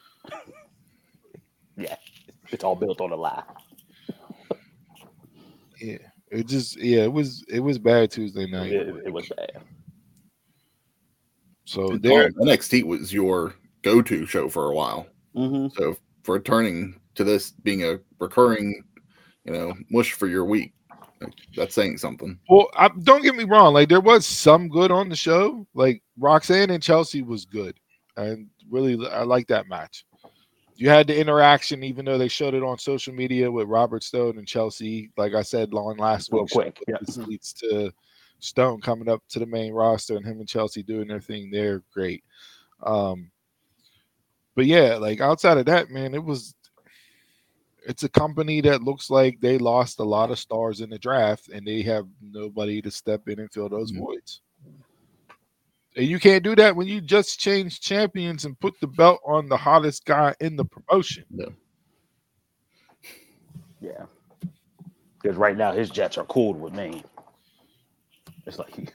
Yeah, it's all built on a lie. Yeah. It just yeah, it was it was bad Tuesday night. It, it was bad. So And there, N X T was your go-to show for a while. Mm-hmm. So for turning to this being a recurring, you know, mush for your week, like, that's saying something. well, I, don't get me wrong. Like there was some good on the show. Like Roxanne and Chelsea was good, and really I like that match. You had the interaction, even though they showed it on social media with Robert Stone and Chelsea. Like I said, long last Real week, quick, yeah. this leads to Stone coming up to the main roster and him and Chelsea doing their thing. They're great. Um, but yeah, like outside of that, man, it was. It's a company that looks like they lost a lot of stars in the draft, and they have nobody to step in and fill those Mm-hmm. voids. And you can't do that when you just changed champions and put the belt on the hottest guy in the promotion. Yeah. Yeah. Because right now his jets are cooled with me. It's like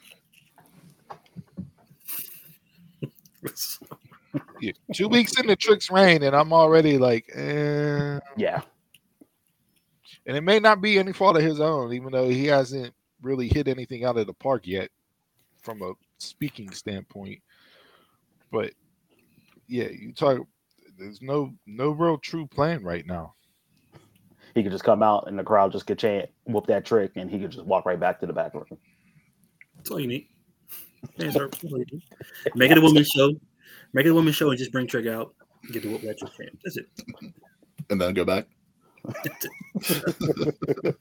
Yeah. Two weeks into Trick's reign, and I'm already like, eh. yeah. And it may not be any fault of his own, even though he hasn't really hit anything out of the park yet from a speaking standpoint. But yeah, you talk there's no no real true plan right now. He could just come out and the crowd just could chant, whoop that Trick, and he could just walk right back to the back room. That's all you need. Yeah, sir. That's all you need. Make it a women's show. Make it a women's show and just bring Trick out. And get the whoop that Trick champ. That's it. And then go back. That's it.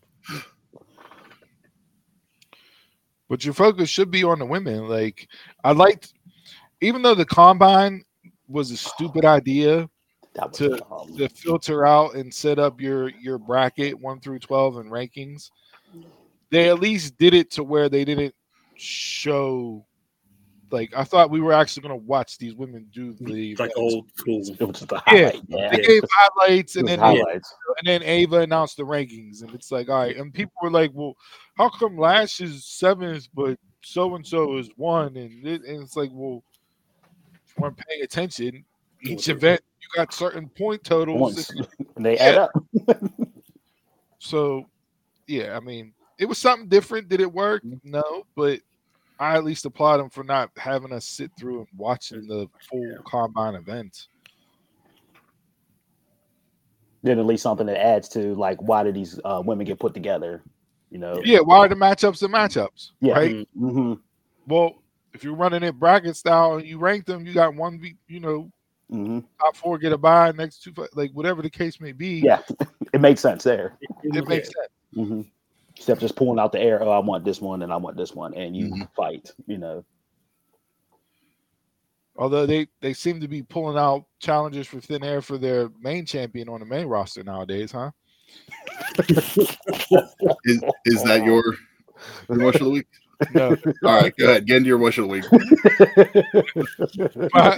But your focus should be on the women. Like I liked, even though the combine was a stupid idea That was to, dumb. to filter out and set up your your bracket one through twelve and rankings, they at least did it to where they didn't show. Like I thought we were actually going to watch these women do the It's like old school. It was just a Yeah. highlight. Yeah. They gave highlights It and was then highlights. and then Ava announced the rankings, and it's like, all right. And people were like, well, how come Lash is seventh, but so and so is one? And, it, and it's like, well, if you weren't paying attention, each event you got certain point totals. Once. and- And they add up. so, yeah, I mean, it was something different. Did it work? No, but I at least applaud them for not having us sit through and watching the full combine event. Then at least something that adds to like why did these uh, women get put together? You know? Yeah, why are the matchups the matchups? Yeah. Right. Mm-hmm. Well, if you're running it bracket style and you rank them, you got one, v- you know, Mm-hmm. top four get a bye, next two, like whatever the case may be. Yeah, it makes sense there. It makes sense. Mm-hmm. Instead of just pulling out the air, oh, I want this one and I want this one, and you Mhm. fight. You know. Although they, they seem to be pulling out challenges for thin air for their main champion on the main roster nowadays, huh? Is is that your your mush of the week? No. All right, go ahead. Get into your wish of the week. my,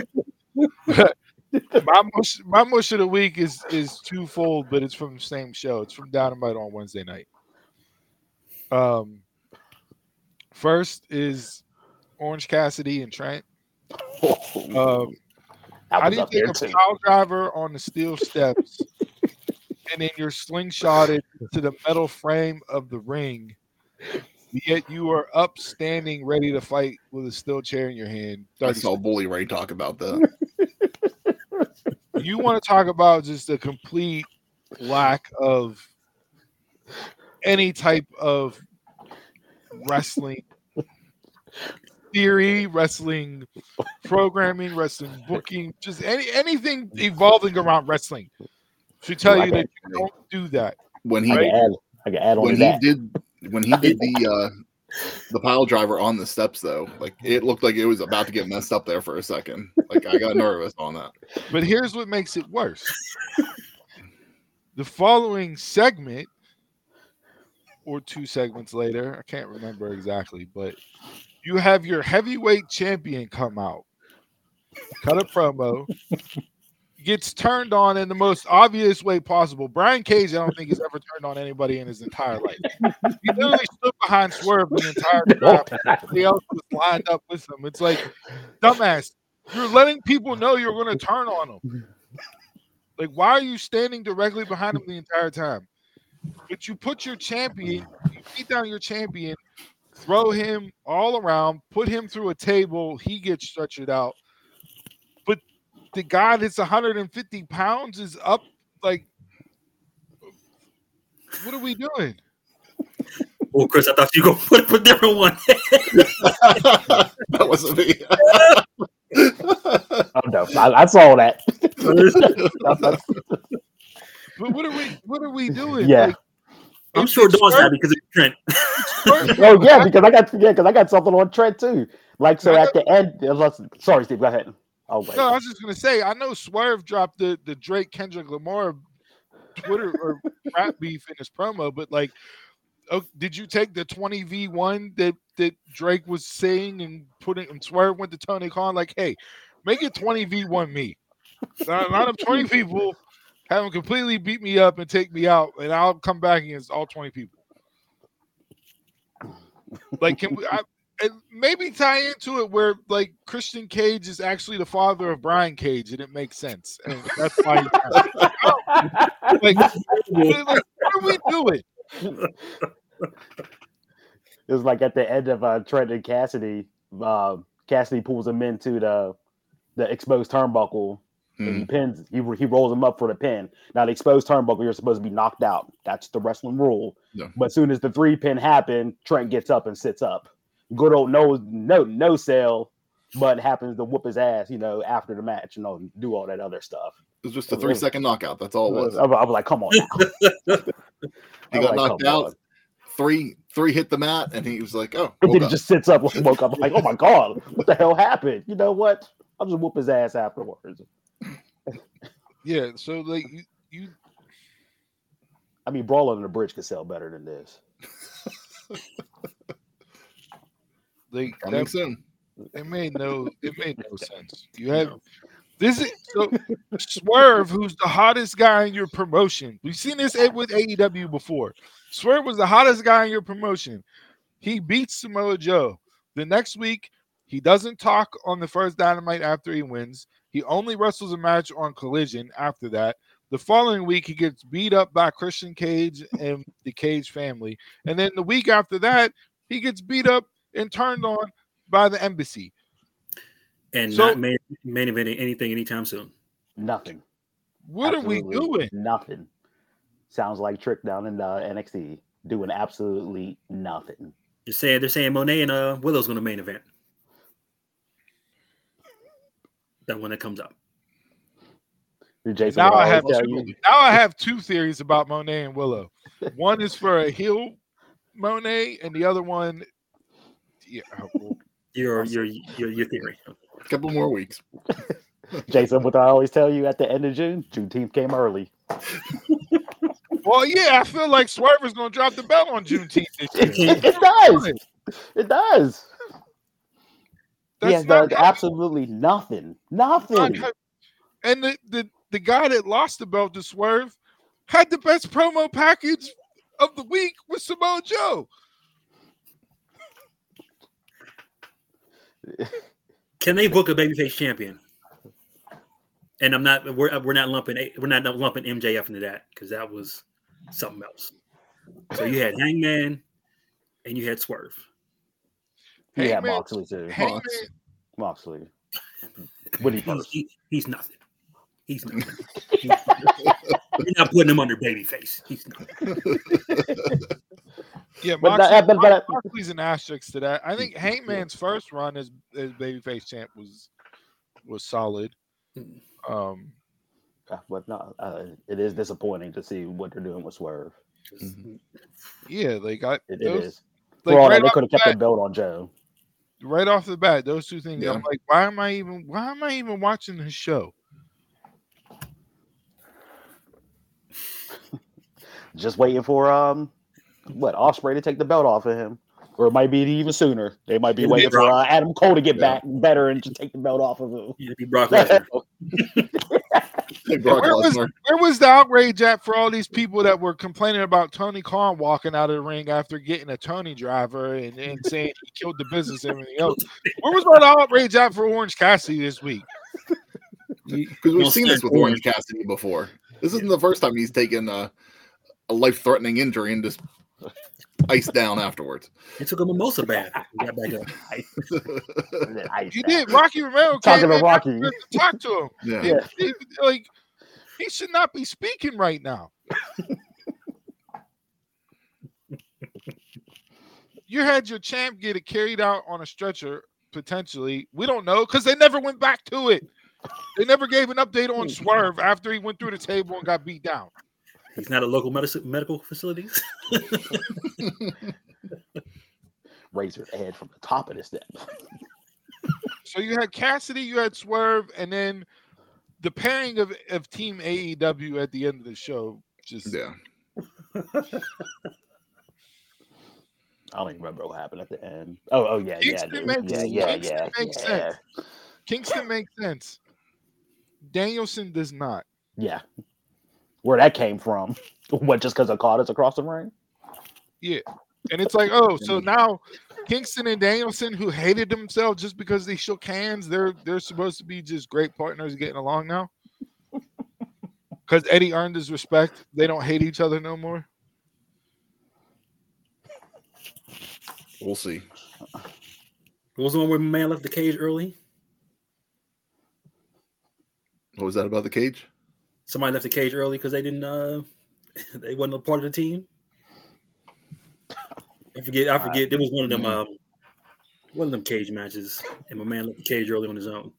my mush, my mush of the week is is twofold, but it's from the same show. It's from Dynamite on Wednesday night. Um, first is Orange Cassidy and Trent. Um, how do you take a pile driver on the steel steps and then you're slingshotted to the metal frame of the ring, yet you are up, standing, ready to fight with a steel chair in your hand? I saw Bully Ray talk about that. You want to talk about just a complete lack of any type of wrestling theory, wrestling programming, wrestling booking, just any anything evolving around wrestling should tell you that you don't do that. When he I can add, I can add on when to he that. did when he did the uh the pile driver on the steps, though, like it looked like it was about to get messed up there for a second. Like I got nervous on that. But here's what makes it worse. The following segment, or two segments later, I can't remember exactly, but you have your heavyweight champion come out, cut a promo, gets turned on in the most obvious way possible. Brian Cage, I don't think he's ever turned on anybody in his entire life. He literally stood behind Swerve the entire time. Everybody else was lined up with him. It's like, dumbass, you're letting people know you're going to turn on them. Like, why are you standing directly behind him the entire time? But you put your champion, you beat down your champion, throw him all around, put him through a table, he gets stretchered out. But the guy that's one hundred fifty pounds is up, like, what are we doing? Well, Chris, I thought you were going to put up a different one. That wasn't me. Oh no, I, I saw that. But what are we what are we doing? Yeah. Like, I'm it's- sure it's Dawn's Swerve- happy because it's Trent. Swerve- Oh yeah, because I got yeah, because I got something on Trent too. Like so, at the end, let's, sorry, Steve, go ahead. Oh wait, No, I was just gonna say, I know Swerve dropped the, the Drake Kendrick Lamar Twitter or rap beef in his promo, but like, oh, did you take the twenty v one that, that Drake was saying and putting and Swerve went to Tony Khan like, hey, make it twenty v one me. A lot of twenty people have him completely beat me up and take me out, and I'll come back against all twenty people. Like, can we? I, and maybe tie into it where like Christian Cage is actually the father of Brian Cage, and it makes sense, and that's why. He, like, like, what are we doing? it was like at the end of uh, Trent and Cassidy. Uh, Cassidy pulls him into the the exposed turnbuckle. And he pins. He he rolls him up for the pin. Now the exposed turnbuckle, you're supposed to be knocked out. That's the wrestling rule. Yeah. But as soon as the three pin happened, Trent gets up and sits up. Good old no no no sell, but happens to whoop his ass. You know, after the match, you know, and do all that other stuff. It was just a three second knockout. That's all it was. I was, I was like, come on. Now. He I got was like, knocked come out. on. Three three hit the mat, and he was like, "Oh." And woke then he up. just sits up, woke up, like, oh my god, what the hell happened? You know what? I'll just whoop his ass afterwards. Yeah, so like you, you I mean, Brawler on the Bridge could sell better than this. like Coming that, soon. it made no it made no sense. You have this is so Swerve, who's the hottest guy in your promotion. We've seen this with A E W before. Swerve was the hottest guy in your promotion. He beats Samoa Joe. The next week, he doesn't talk on the first Dynamite after he wins. He only wrestles a match on Collision after that. The following week, he gets beat up by Christian Cage and the Cage family. And then the week after that, he gets beat up and turned on by the Embassy. And So- not main, main eventing anything anytime soon. Nothing. What Absolutely are we doing? Nothing. Sounds like Trick down in uh, N X T doing absolutely nothing. They're saying they're saying Monet and uh, Willow's going to main event. That one that comes up. Jason Now would I always have tell two, you- now I have two theories about Monet and Willow. One is for a heel Monet, and the other one, yeah, well, Your your your your theory. A couple more weeks. Jason, what I always tell you at the end of June, Juneteenth came early. well, yeah, I feel like Swerve is going to drop the belt on Juneteenth this It, year. it does. It does. That's he has not done absolutely nothing. Nothing. not- and the, the the guy that lost the belt to Swerve had the best promo package of the week with Samoa Joe. Can they book a babyface champion? And I'm not. We're we're not lumping. We're not lumping M J F into that because that was something else. So you had Hangman, and you had Swerve. Yeah, Hangman- Moxley too. Hangman, Moxley. Woody He's, first. he, he's nothing. He's nothing. He's nothing. You're not putting him under babyface. He's nothing. yeah, But Moxley, that- but- but- Moxley's an asterisk to that. I think Hangman's first run as, as babyface champ was was solid. Um, Uh, But no, uh, it is disappointing to see what they're doing with Swerve. yeah, like I It, it those, is. like For all that, right, they off could have the kept the bat, belt on Joe. right off the bat, those two things. Yeah. I'm like, why am I even? Why am I even watching this show? Just waiting for um, what Ospreay to take the belt off of him, or it might be even sooner. They might be It'll be waiting for Brock. uh, Adam Cole to get Yeah. back better and to take the belt off of him. It'd be Brock Lesnar. Hey, Brock Where was, Lesnar. where was the outrage at for all these people that were complaining about Tony Khan walking out of the ring after getting a Tony driver and, and saying he killed the business and everything else? Where was all the outrage at for Orange Cassidy this week? Because we've seen this with Orange Cassidy before. This isn't the first time he's taken a, a life-threatening injury and just iced down afterwards. It took a mimosa bath. He got back up. And then ice He that. did. Rocky Romero Talking came to in Rocky. after to talk to him. Yeah. He- Yeah. he- like he should not be speaking right now. You had your champ get it carried out on a stretcher potentially. We don't know because they never went back to it. They never gave an update on Swerve after he went through the table and got beat down. He's not a local medicine, medical facilities. Razor head from the top of the step. So you had Cassidy, you had Swerve, and then the pairing of, of Team A E W at the end of the show. Just Yeah. I don't even remember what happened at the end. Oh, oh yeah, yeah, Kingston dude. makes- yeah, yeah, Kingston yeah, makes yeah, sense. Kingston makes sense. Danielson does not. yeah. Where that came from? What? Just because Okada's across the ring? Yeah. And it's like, oh, so now Kingston and Danielson, who hated themselves just because they shook hands, they're they're supposed to be just great partners getting along now. Because Eddie earned his respect. They don't hate each other no more. We'll see. What was the one where man left the cage early? What was that about the cage? Somebody left the cage early because they didn't. Uh, they wasn't a part of the team. I forget. I forget. There was one of them. Um, one of them cage matches, and my man left the cage early on his own.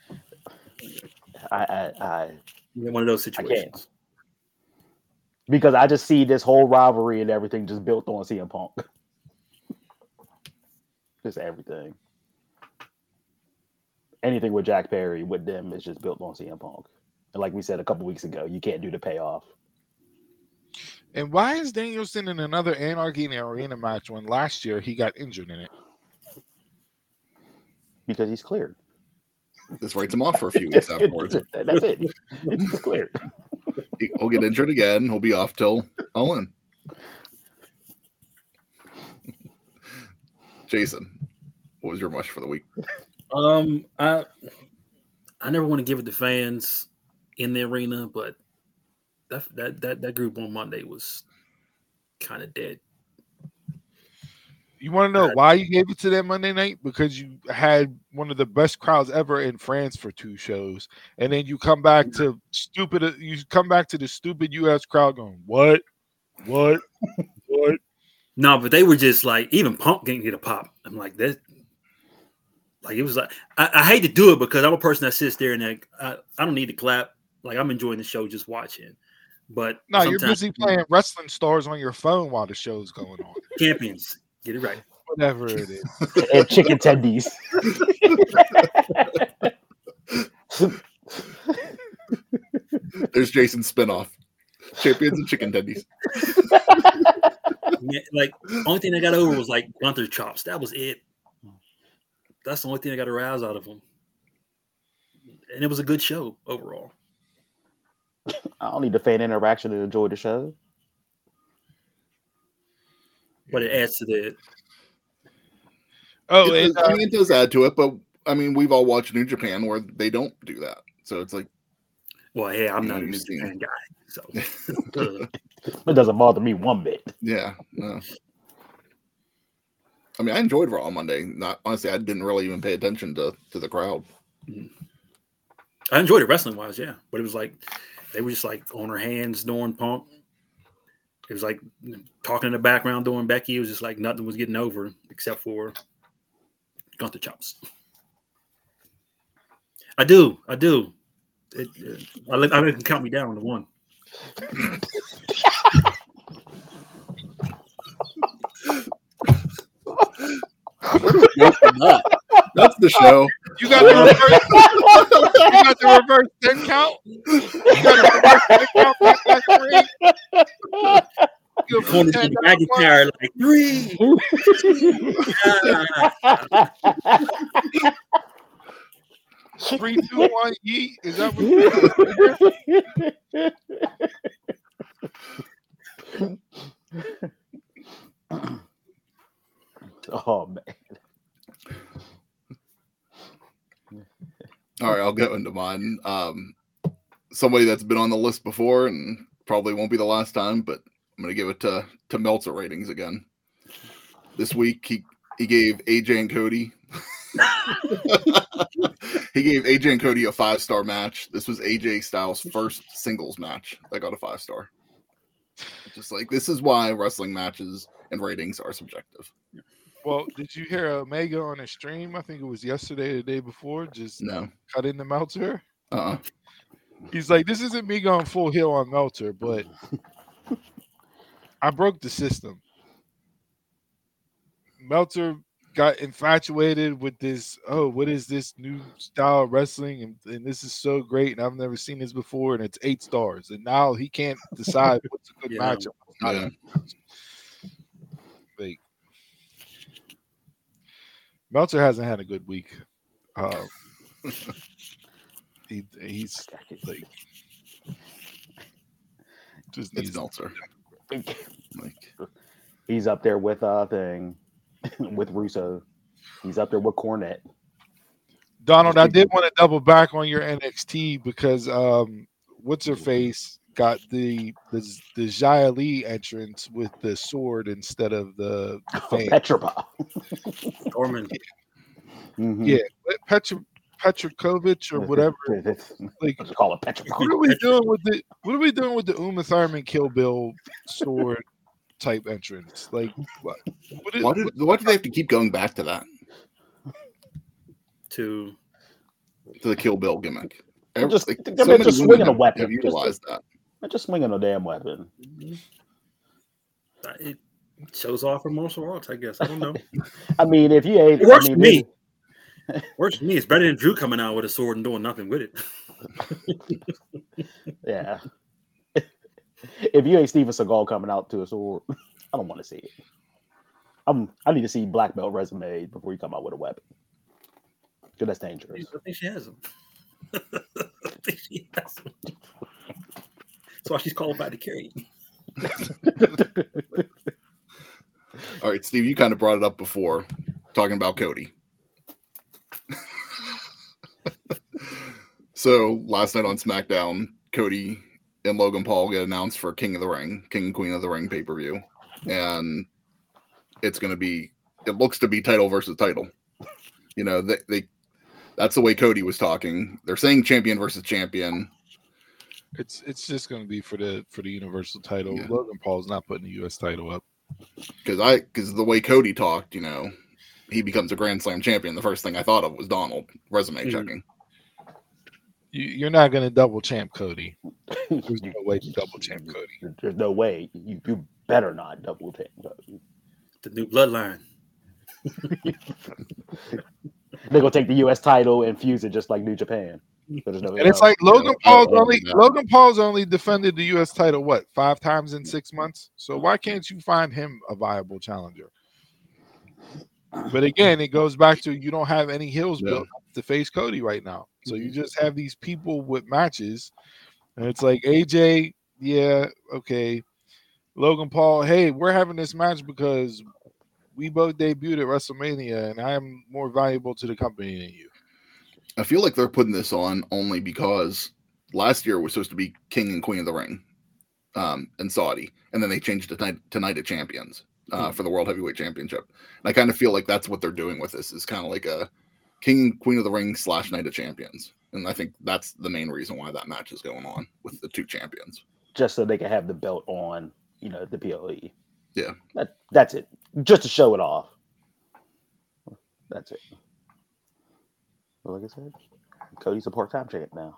I, I, I, One of those I can't. situations. because I just see this whole rivalry and everything just built on C M Punk. Just everything. Anything with Jack Perry with them is just built on C M Punk. And like we said a couple weeks ago, you can't do the payoff. And why is Danielson in another Anarchy in the Arena match when last year he got injured in it? Because he's cleared. This writes him off for a few weeks afterwards. That's it. It's cleared. He'll get injured again. He'll be off till Owen. Jason, what was your mush for the week? Um, I I never want to give it to fans in the arena, but that that that, that group on Monday was kind of dead. You want to know why you gave it to them Monday night? Because you had one of the best crowds ever in France for two shows, and then you come back to stupid. You come back to the stupid U S crowd going, "What? What? What?" No, but they were just like, even Punk didn't get a pop. I'm like that. Like it was like I, I hate to do it because I'm a person that sits there and like, I, I don't need to clap. Like I'm enjoying the show just watching. But No, you're sometimes- busy playing wrestling stars on your phone while the show's going on. champions. Get it right. Whatever it is. And chicken tendies. There's Jason's spinoff. Champions and chicken tendies. man, like only thing I got over was like Gunther chops. That was it. That's the only thing I got a rouse out of him. And it was a good show overall. I don't need the fan interaction to enjoy the show. But it adds to the. Oh, it, and, does, I uh, mean, it does add to it, but I mean, we've all watched New Japan where they don't do that. So it's like, Well, hey, I'm you not know, a New Japan Zealand. guy, so. It doesn't bother me one bit. Yeah, no. I mean, I enjoyed Raw on Monday. Not honestly, I didn't really even pay attention to to the crowd. I enjoyed it wrestling wise, yeah, but it was like they were just like on her hands doing Punk. It was like talking in the background doing Becky. It was just like nothing was getting over except for Gunther chops. I do, I do. It, it, I let I let them count me down to one. That's the show. you got the reverse. You got the reverse ten count. You got the reverse ten count. Back, back, three. You have Corner ten to McIntyre like three. Three, two, one, yeet. Is that what you're Oh man. All right, I'll go into mine. Um, somebody that's been on the list before and probably won't be the last time, but I'm going to give it to to Meltzer ratings again. This week, he he gave A J and Cody. He gave A J and Cody a five star match. This was A J Styles' first singles match that got a five star. Just like this is why wrestling matches and ratings are subjective. Well, did you hear Omega on a stream? I think it was yesterday or the day before. Just No. cut in the Meltzer. Uh-uh. He's like, this isn't me going full heel on Meltzer, but I broke the system. Meltzer got infatuated with this. Oh, what is this new style of wrestling? And, and this is so great. And I've never seen this before. And it's eight stars. And now he can't decide what's a good Yeah. match. And what's not a Yeah. good match. Like, Meltzer hasn't had a good week. Um, he he's like just It's needs Meltzer. Like, He's up there with uh thing with Russo. He's up there with Cornette. Donald. I did want to double back on your N X T because um, what's her face got the the the Xia Li entrance with the sword instead of the, the fan. Petrova. Norman. Mhm. Yeah, Petra Petrokovich or whatever. Like, Let's call it Petrova. what are we doing with the what are we doing with the Uma Thurman Kill Bill sword type entrance? Like, what? What is, why did why do they have to keep going back to that? To To the Kill Bill gimmick? Every, Just- like, they're so many just women swinging a have- weapon. have Just- utilized that. They're just swinging a damn weapon. it shows off for martial arts, I guess. I don't know. I mean, if you ain't, It works I for mean, me. Works for me. It's better than Drew coming out with a sword and doing nothing with it. yeah. If you ain't Steven Seagal coming out to a sword, I don't want to see it. I'm. I need to see black belt resume before you come out with a weapon. Because that's dangerous. I think she has them. I think she has them. That's why she's qualified to carry it. All right, Steve, you kind of brought it up before, talking about Cody. So last night on SmackDown, Cody and Logan Paul get announced for King of the Ring, King and Queen of the Ring pay-per-view. And it's going to be, it looks to be title versus title. You know, they, they that's the way Cody was talking. They're saying champion versus champion. it's it's just going to be for the for the Universal title. Yeah. Logan Paul's not putting the U S title up. Because I, because the way Cody talked, you know, he becomes a Grand Slam champion. The first thing I thought of was Donald resume Mhm. checking. You, you're not going to double champ Cody. There's no way to double champ Cody. There's no way. You, you better not double tap. The new bloodline. They're gonna take the U S title and fuse it just like New Japan. There's no And it's uh, like Logan Yeah, I- Paul's I don't only think that- Logan Paul's only defended the U S title what five times in six months. So why can't you find him a viable challenger? But again, it goes back to you don't have any heels Yeah. built to face Cody right now. So you just have these people with matches, and it's like A J, yeah, okay. Logan Paul, hey, we're having this match because we both debuted at WrestleMania, and I am more valuable to the company than you. I feel like they're putting this on only because last year was supposed to be King and Queen of the Ring, um, in Saudi, and then they changed it to Night, to Night of Champions uh, for the World Heavyweight Championship. And I kind of feel like that's what they're doing with this is kind of like a King and Queen of the Ring slash Night of Champions, and I think that's the main reason why that match is going on with the two champions. just so they can have the belt on, you know, the P L E. Yeah. That, that's it. Just to show it off. That's it. Well, like I said, Cody's a part-time champ now.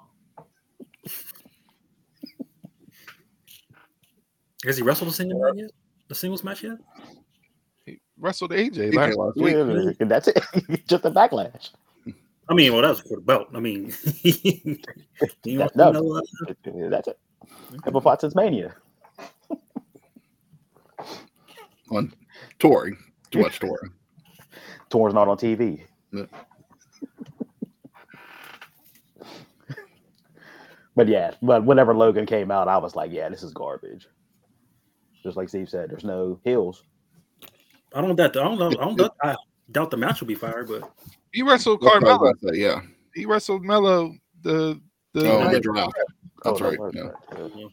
Has he wrestled a single match yet? A singles match yet? He wrestled A J A J last last week. Yeah, and that's it. Just a backlash. I mean, well, that was for the belt. I mean, you That- know, no, uh, that's it. Never fought since Mania. On touring, too much touring. Torn's not on T V. Yeah. But yeah, but whenever Logan came out, I was like, yeah, this is garbage. Just like Steve said, there's no heels. I don't doubt. I don't know. I don't doubt, I doubt the match will be fired, but He wrestled That's what I was Carmelo. gonna say, yeah. He wrestled Mello the the Oh, night- the draft. That's Oh, right. no, Yeah. no,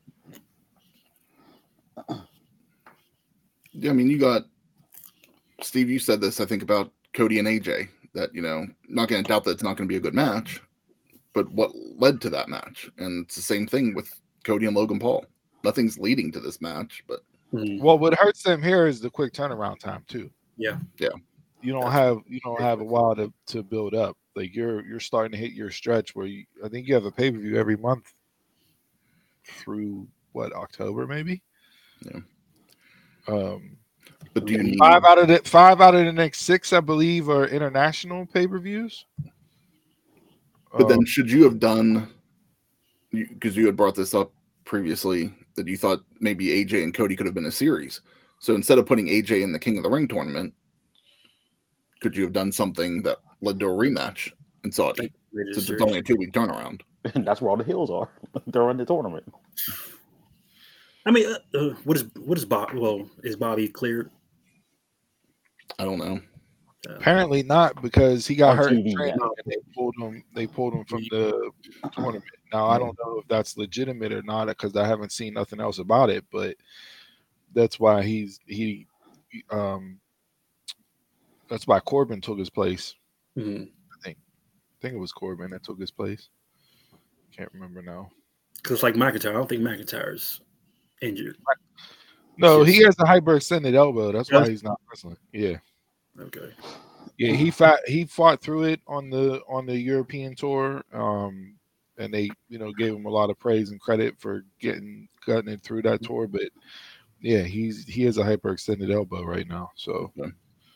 Yeah, I mean, you got Steve. You said this, I think, about Cody and A J. That you know, not going to doubt that it's not going to be a good match, but what led to that match, and it's the same thing with Cody and Logan Paul. Nothing's leading to this match, but mm, Well, what hurts them here is the quick turnaround time too. yeah, You don't have you don't have a while to, to build up. Like you're you're starting to hit your stretch where you I think you have a pay per view every month through what October maybe. Yeah. Um, but do you need five out of the five out of the next six, I believe, are international pay per views. But then, should you have done? Because you, you had brought this up previously that you thought maybe A J and Cody could have been a series. So instead of putting A J in the King of the Ring tournament, could you have done something that led to a rematch in Saudi? Since it's only a two-week turnaround. And that's where all the heels are. They're in the tournament. I mean, uh, uh, what is what is Bob? Well, is Bobby cleared? I don't know. Uh, apparently not because he got On hurt T in V, training yeah. and they pulled him. They pulled him from the tournament. Now I don't know if that's legitimate or not because I haven't seen nothing else about it. But that's why he's he. Um, that's why Corbin took his place. mhm. I think it was Corbin that took his place. Can't remember now. Because like McIntyre, I don't think McIntyre's injured. No, Yes. he has a hyperextended elbow. That's why Yes. he's not wrestling. Yeah, Okay. yeah. He fought. He fought through it on the on the European tour. Um, and they you know gave him a lot of praise and credit for getting cutting it through that tour. But yeah, he's he has a hyperextended elbow right now. So, Okay.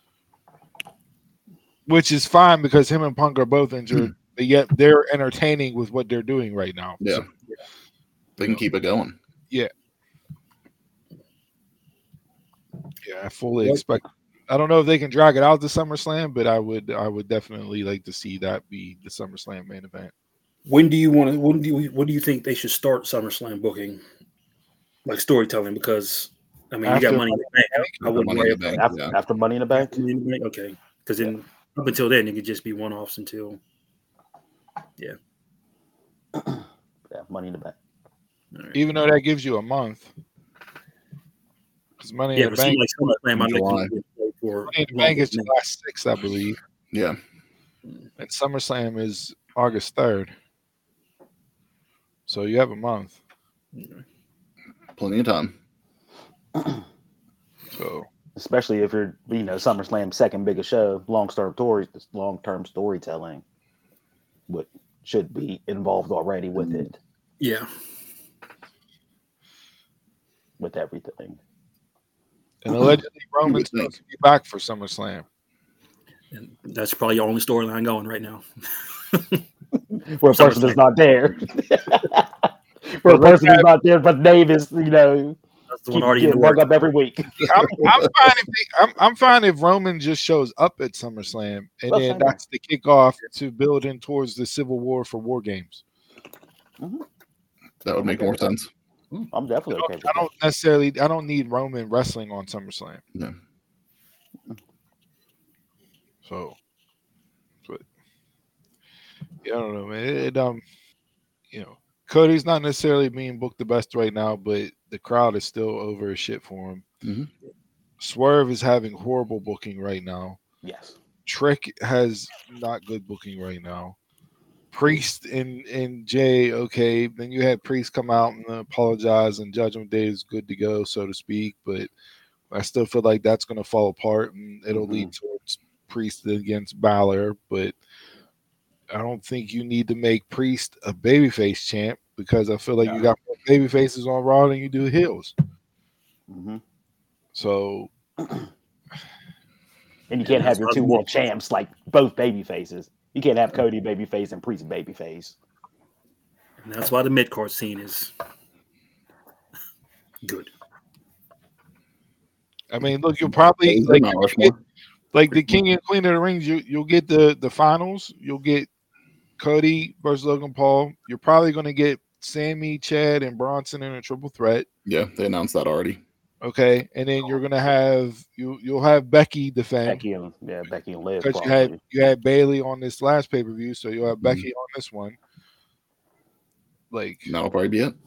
which is fine because him and Punk are both injured. But yet they're entertaining with what they're doing right now. Yeah. So, They can keep it going. yeah, I fully Yep. expect. I don't know if they can drag it out to SummerSlam, but I would I would definitely like to see that be the SummerSlam main event. When do you want to? When do you? What do you think they should start SummerSlam booking, like storytelling? Because I mean, you After got Money in the Bank. I, I wouldn't Money worry in the about Bank, After, yeah. after Money in the Bank, Money in the Bank. Okay, because then up until then, it could just be one offs until. yeah, Money in the Bank. All right. Even though that gives you a month, because Money Yeah, in but the Bank, seems like SummerSlam, I July. think you could for Money in the Bank is July sixth, I believe, Yeah. and SummerSlam is August third. So you have a month. Plenty of time. So Especially if you're, you know, SummerSlam's second biggest show, long term stories, long term storytelling, what should be involved already with it, Yeah, with everything. and allegedly Roman's think. supposed to be back for SummerSlam. and that's probably your only storyline going right now. where a person is not there. Where a person is not there, but name is, you know, That's the one keep already in the getting brought works. up every week. I'm, I'm fine if they, I'm, I'm fine if Roman just shows up at SummerSlam and Well, then same that's the kickoff to build in towards the Civil War for War Games. That would make more sense. I'm definitely okay with I don't necessarily. I don't need Roman wrestling on SummerSlam. No. So, but yeah, I don't know, man. It, it, um, you know, Cody's not necessarily being booked the best right now, but the crowd is still over as shit for him. Mm-hmm. Swerve is having horrible booking right now. Yes. Trick has not good booking right now. Priest and and Jay, okay. Then you had Priest come out and apologize, and Judgment Day is good to go, so to speak. But I still feel like that's going to fall apart, and it'll Mm-hmm. lead towards Priest against Balor. But I don't think you need to make Priest a babyface champ because I feel like you got more baby faces on Raw than you do heels. Mm-hmm. So, and you can't have your two world champs like both baby faces. You can't have Cody babyface and Priest babyface. And that's why the mid card scene is good. I mean, look, you'll probably They're like not Rushmore. like the King and Queen of the Rings. You you'll get the the finals. You'll get Cody versus Logan Paul. You're probably going to get Sammy, Chad, and Bronson in a triple threat. Yeah, they announced that already. Okay, and then you're gonna have you you'll have Becky defend Becky and yeah, Becky and Liv. because you Probably. had you had Bailey on this last pay per view, so you'll have Mhm. Becky on this one. Like, That'll probably be it.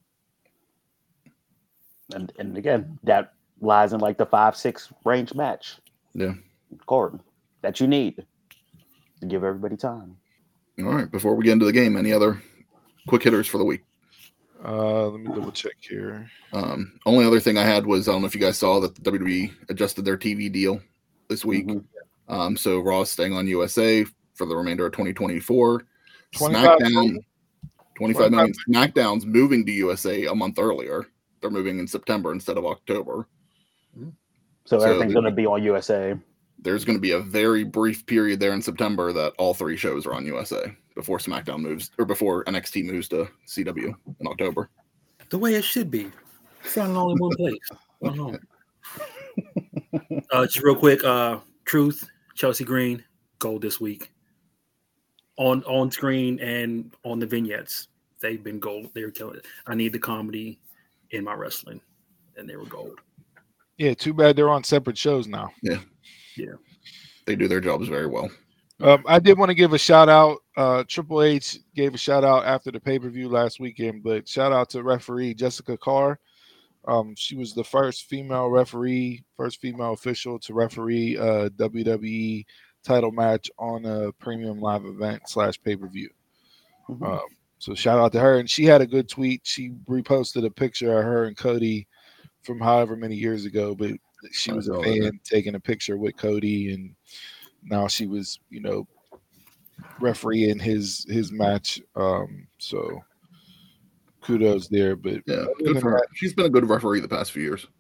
And and again, that lies in like the five six range match. Yeah. Card that you need to give everybody time. All right. Before we get into the game, any other quick hitters for the week? uh, let me double check here. Um, only other thing I had was I don't know if you guys saw that the W W E adjusted their T V deal this week. Mhm. Um, so Raw is staying on U S A for the remainder of twenty twenty-four. twenty-five SmackDown, twenty-five million. SmackDown's moving to U S A a month earlier. They're moving in September instead of October. So, So everything's the- going to be on U S A. There's going to be a very brief period there in September that all three shows are on U S A before SmackDown moves or before N X T moves to C W in October. The way it should be. Found all in one place. One home. Uh, just real quick, uh, Truth, Chelsea Green, gold this week. On on screen and on the vignettes. They've been gold. They were killing it. I need the comedy in my wrestling. And they were gold. Yeah, too bad they're on separate shows now. They do their jobs very well. Um, I did want to give a shout out. Uh, Triple H gave a shout out after the pay per view last weekend, but shout out to referee Jessica Carr. Um, she was the first female referee, first female official to referee a W W E title match on a premium live event slash pay per view. Mhm. Um, so shout out to her, and she had a good tweet. She reposted a picture of her and Cody from however many years ago, but she I was a saw that. fan taking a picture with Cody, and now she was, you know, refereeing his his match. Um, so kudos there. But Yeah, other good than for her. that, She's been a good referee the past few years.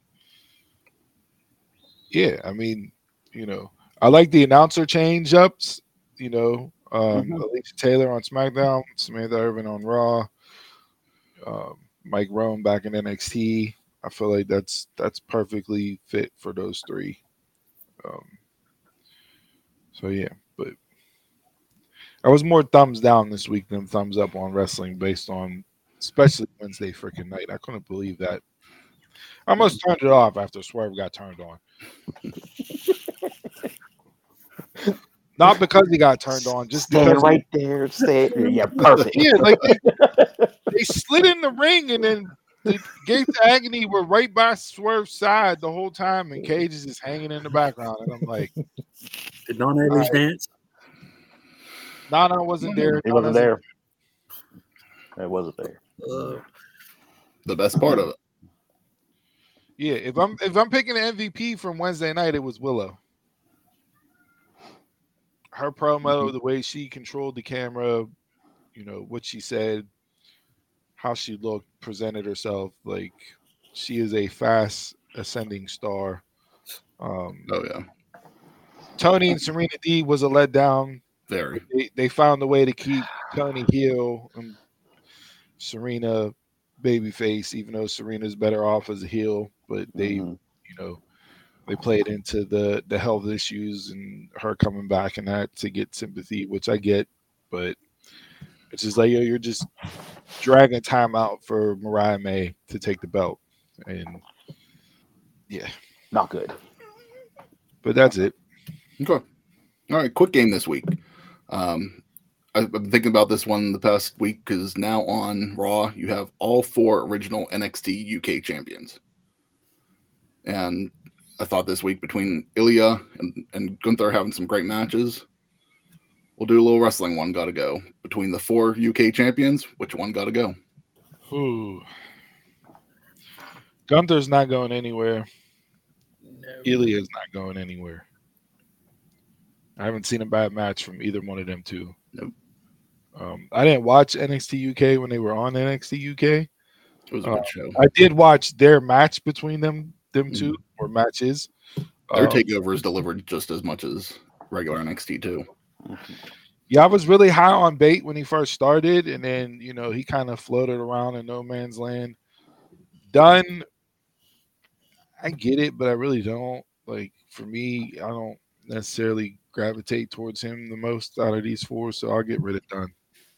yeah, I mean, you know, I like the announcer change ups. You know, um, Mhm. Alicia Taylor on SmackDown, Samantha Irvin on Raw, um, Mike Rome back in N X T. I feel like that's that's perfectly fit for those three. Um, so yeah, but I was more thumbs down this week than thumbs up on wrestling based on, especially Wednesday freaking night. I couldn't believe that. I almost turned it off after Swerve got turned on. Not because he got turned on, just Stay because right there. Stay. Yeah, perfect. yeah, like they, they slid in the ring and then the gates of agony were right by Swerve's side the whole time, and Cage is just hanging in the background. And I'm like, Did Don Edwards dance? Nana wasn't there. He wasn't Nana's- there. It wasn't there. Uh, The best part of it. Yeah, if I'm if I'm picking an M V P from Wednesday night, it was Willow. Her promo, the way she controlled the camera, you know, what she said, how she looked, presented herself, like she is a fast ascending star. Um, Oh yeah, Tony and Serena D was a letdown. Very. They, they found a way to keep Tony heel and Serena babyface, even though Serena's better off as a heel. But they, Mhm. you know, they played into the the health issues and her coming back and that to get sympathy, which I get. But it's just like, yo, you're just dragging time out for Mariah May to take the belt. And yeah, Not good. but that's it. Okay. All right. Quick game this week. Um, I've been thinking about this one the past week because now on Raw, you have all four original N X T U K champions. And I thought this week between Ilya and, and Gunther having some great matches, we'll do a little wrestling one got to go. Between the four U K champions, which one got to go? Ooh. Gunther's not going anywhere. No. Ilya's not going anywhere. I haven't seen a bad match from either one of them two. Nope. Um, I didn't watch N X T U K when they were on N X T U K. It was a Uh, good show. I did watch their match between them, them Mhm. two, or matches. Their Um, takeovers delivered just as much as regular N X T too. Yeah, I was really high on Bate when he first started, and then you know he kind of floated around in no man's land. Dunn, I get it, but I really don't. Like for me, I don't necessarily gravitate towards him the most out of these four, so I'll get rid of Dunn.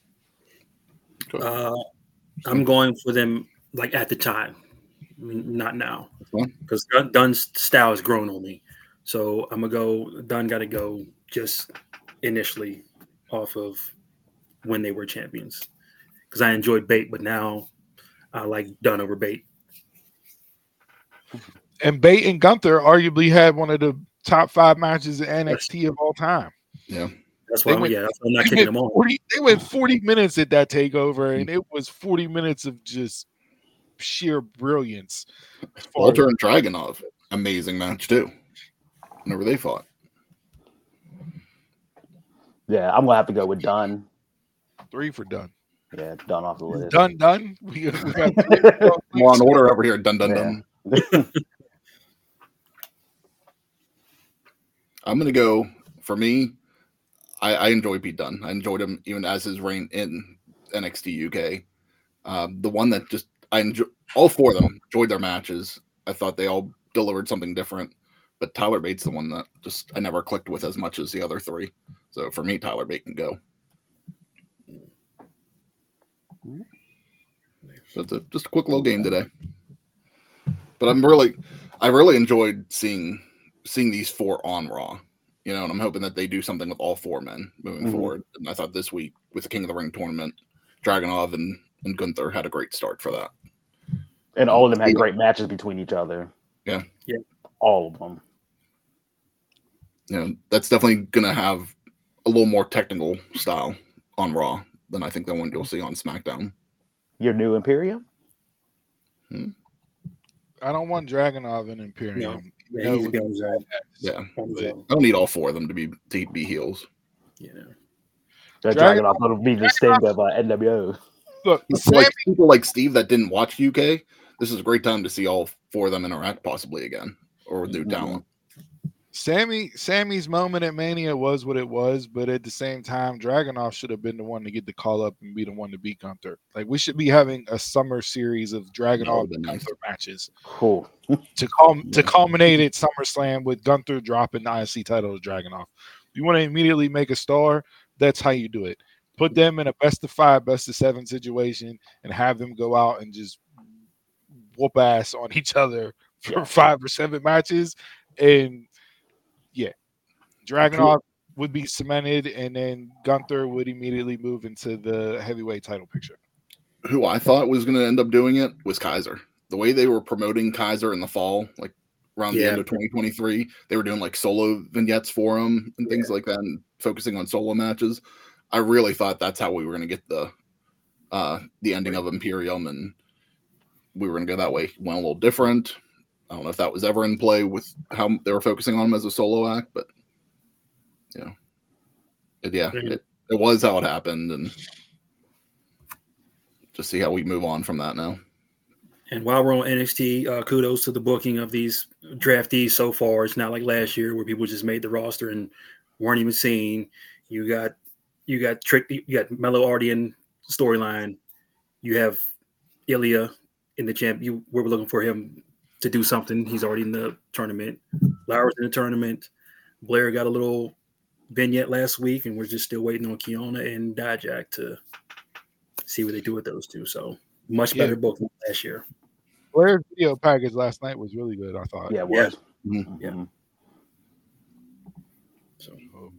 Uh, I'm going for them like at the time, I mean, not now, because Dunn's style has grown on me. So I'm gonna go. Dunn got to go just initially off of when they were champions, because I enjoyed Bate, but now I like Dunn over Bate. And Bate and Gunther arguably had one of the top five matches in N X T of all time. Yeah. That's why. They I'm, went- yeah, that's why I'm not They taking went, them on. forty, they went forty minutes at that takeover, and it was forty minutes of just sheer brilliance. as far Walter as- and Dragunov, amazing match too. Whenever they fought. Yeah, I'm gonna have to go with Dunn. Three for Dunn. Yeah, Dunn off the list. Done, done. We, we got More on order over here. Dun dun Yeah. dun. I'm gonna go for me. I, I enjoy Pete Dunne. I enjoyed him even as his reign in N X T U K. Um, the one that just I enjoy all four of them enjoyed their matches. I thought they all delivered something different. But Tyler Bate's the one that just I never clicked with as much as the other three. So for me, Tyler Bate can go. So it's a, just a quick little game today. But I'm really, I really enjoyed seeing seeing these four on Raw. You know, and I'm hoping that they do something with all four men moving Mhm. forward. And I thought this week with the King of the Ring tournament, Dragunov and, and Gunther had a great start for that. And all of them had great matches between each other. Yeah. Yeah. All of them. You know, that's definitely going to have a little more technical style on Raw than I think the one you'll see on SmackDown. Your new Imperium? I don't want Dragunov and Imperium. Yeah, No, he needs to be on his own. Yeah. On his I own. don't need all four of them to be to be heels. You know. That Dragon- Dragon will be the sting of uh, N W O. Look, For Sammy, like people like Steve that didn't watch U K, this is a great time to see all four of them interact possibly again or with new Mhm. talent. Sammy, Sammy's moment at Mania was what it was, but at the same time, Dragunov should have been the one to get the call up and be the one to beat Gunther. Like we should be having a summer series of That Dragunov would've been and nice. Gunther matches Cool. to culm- to culminate at SummerSlam with Gunther dropping the I C title to Dragunov. You want to immediately make a star? That's how you do it. Put them in a best of five, best of seven situation, and have them go out and just whoop ass on each other for Yeah. five or seven matches, and yeah, Dragunov would be cemented, and then Gunther would immediately move into the heavyweight title picture. Who I thought was going to end up doing it was Kaiser. The way they were promoting Kaiser in the fall, like around the Yeah. end of twenty twenty-three, they were doing like solo vignettes for him and things like that, and focusing on solo matches. I really thought that's how we were going to get the uh, the ending of Imperium, and we were going to go that way. Went a little different. I don't know if that was ever in play with how they were focusing on him as a solo act, but you know, it, yeah, Mhm. it, it was how it happened, and just see how we move on from that now. And while we're on N X T, uh, kudos to the booking of these draftees so far. It's not like last year where people just made the roster and weren't even seen. You got you got Trick, you got Mello Ardian storyline. You have Ilya in the champ. You we were looking for him to do something. He's already in the tournament. Lauer's in the tournament. Blair got a little vignette last week, and we're just still waiting on Kiona and Dijak to see what they do with those two. So much better Yeah. book than last year. Blair's video package last night was really good, I thought. Yeah, it Yeah. was. Mhm. Yeah. Mhm. So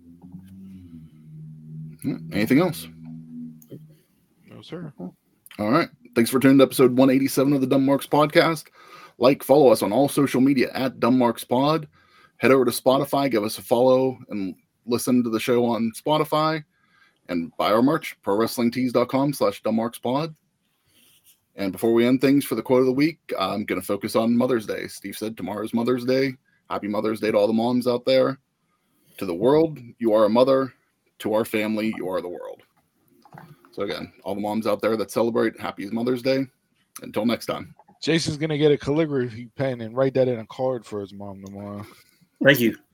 Yeah, anything else? No, sir. All right. Thanks for tuning to episode one eighty-seven of the Dumb Marks podcast. Like, follow us on all social media at Dumb Marks Pod. Head over to Spotify, give us a follow, and listen to the show on Spotify. And buy our merch, prowrestlingtees.com slash dumbmarkspod. And before we end things for the quote of the week, I'm going to focus on Mother's Day. Steve said tomorrow's Mother's Day. Happy Mother's Day to all the moms out there. To the world, you are a mother. To our family, you are the world. So again, all the moms out there that celebrate, happy Mother's Day. Until next time. Jason's gonna get a calligraphy pen and write that in a card for his mom tomorrow. thank you.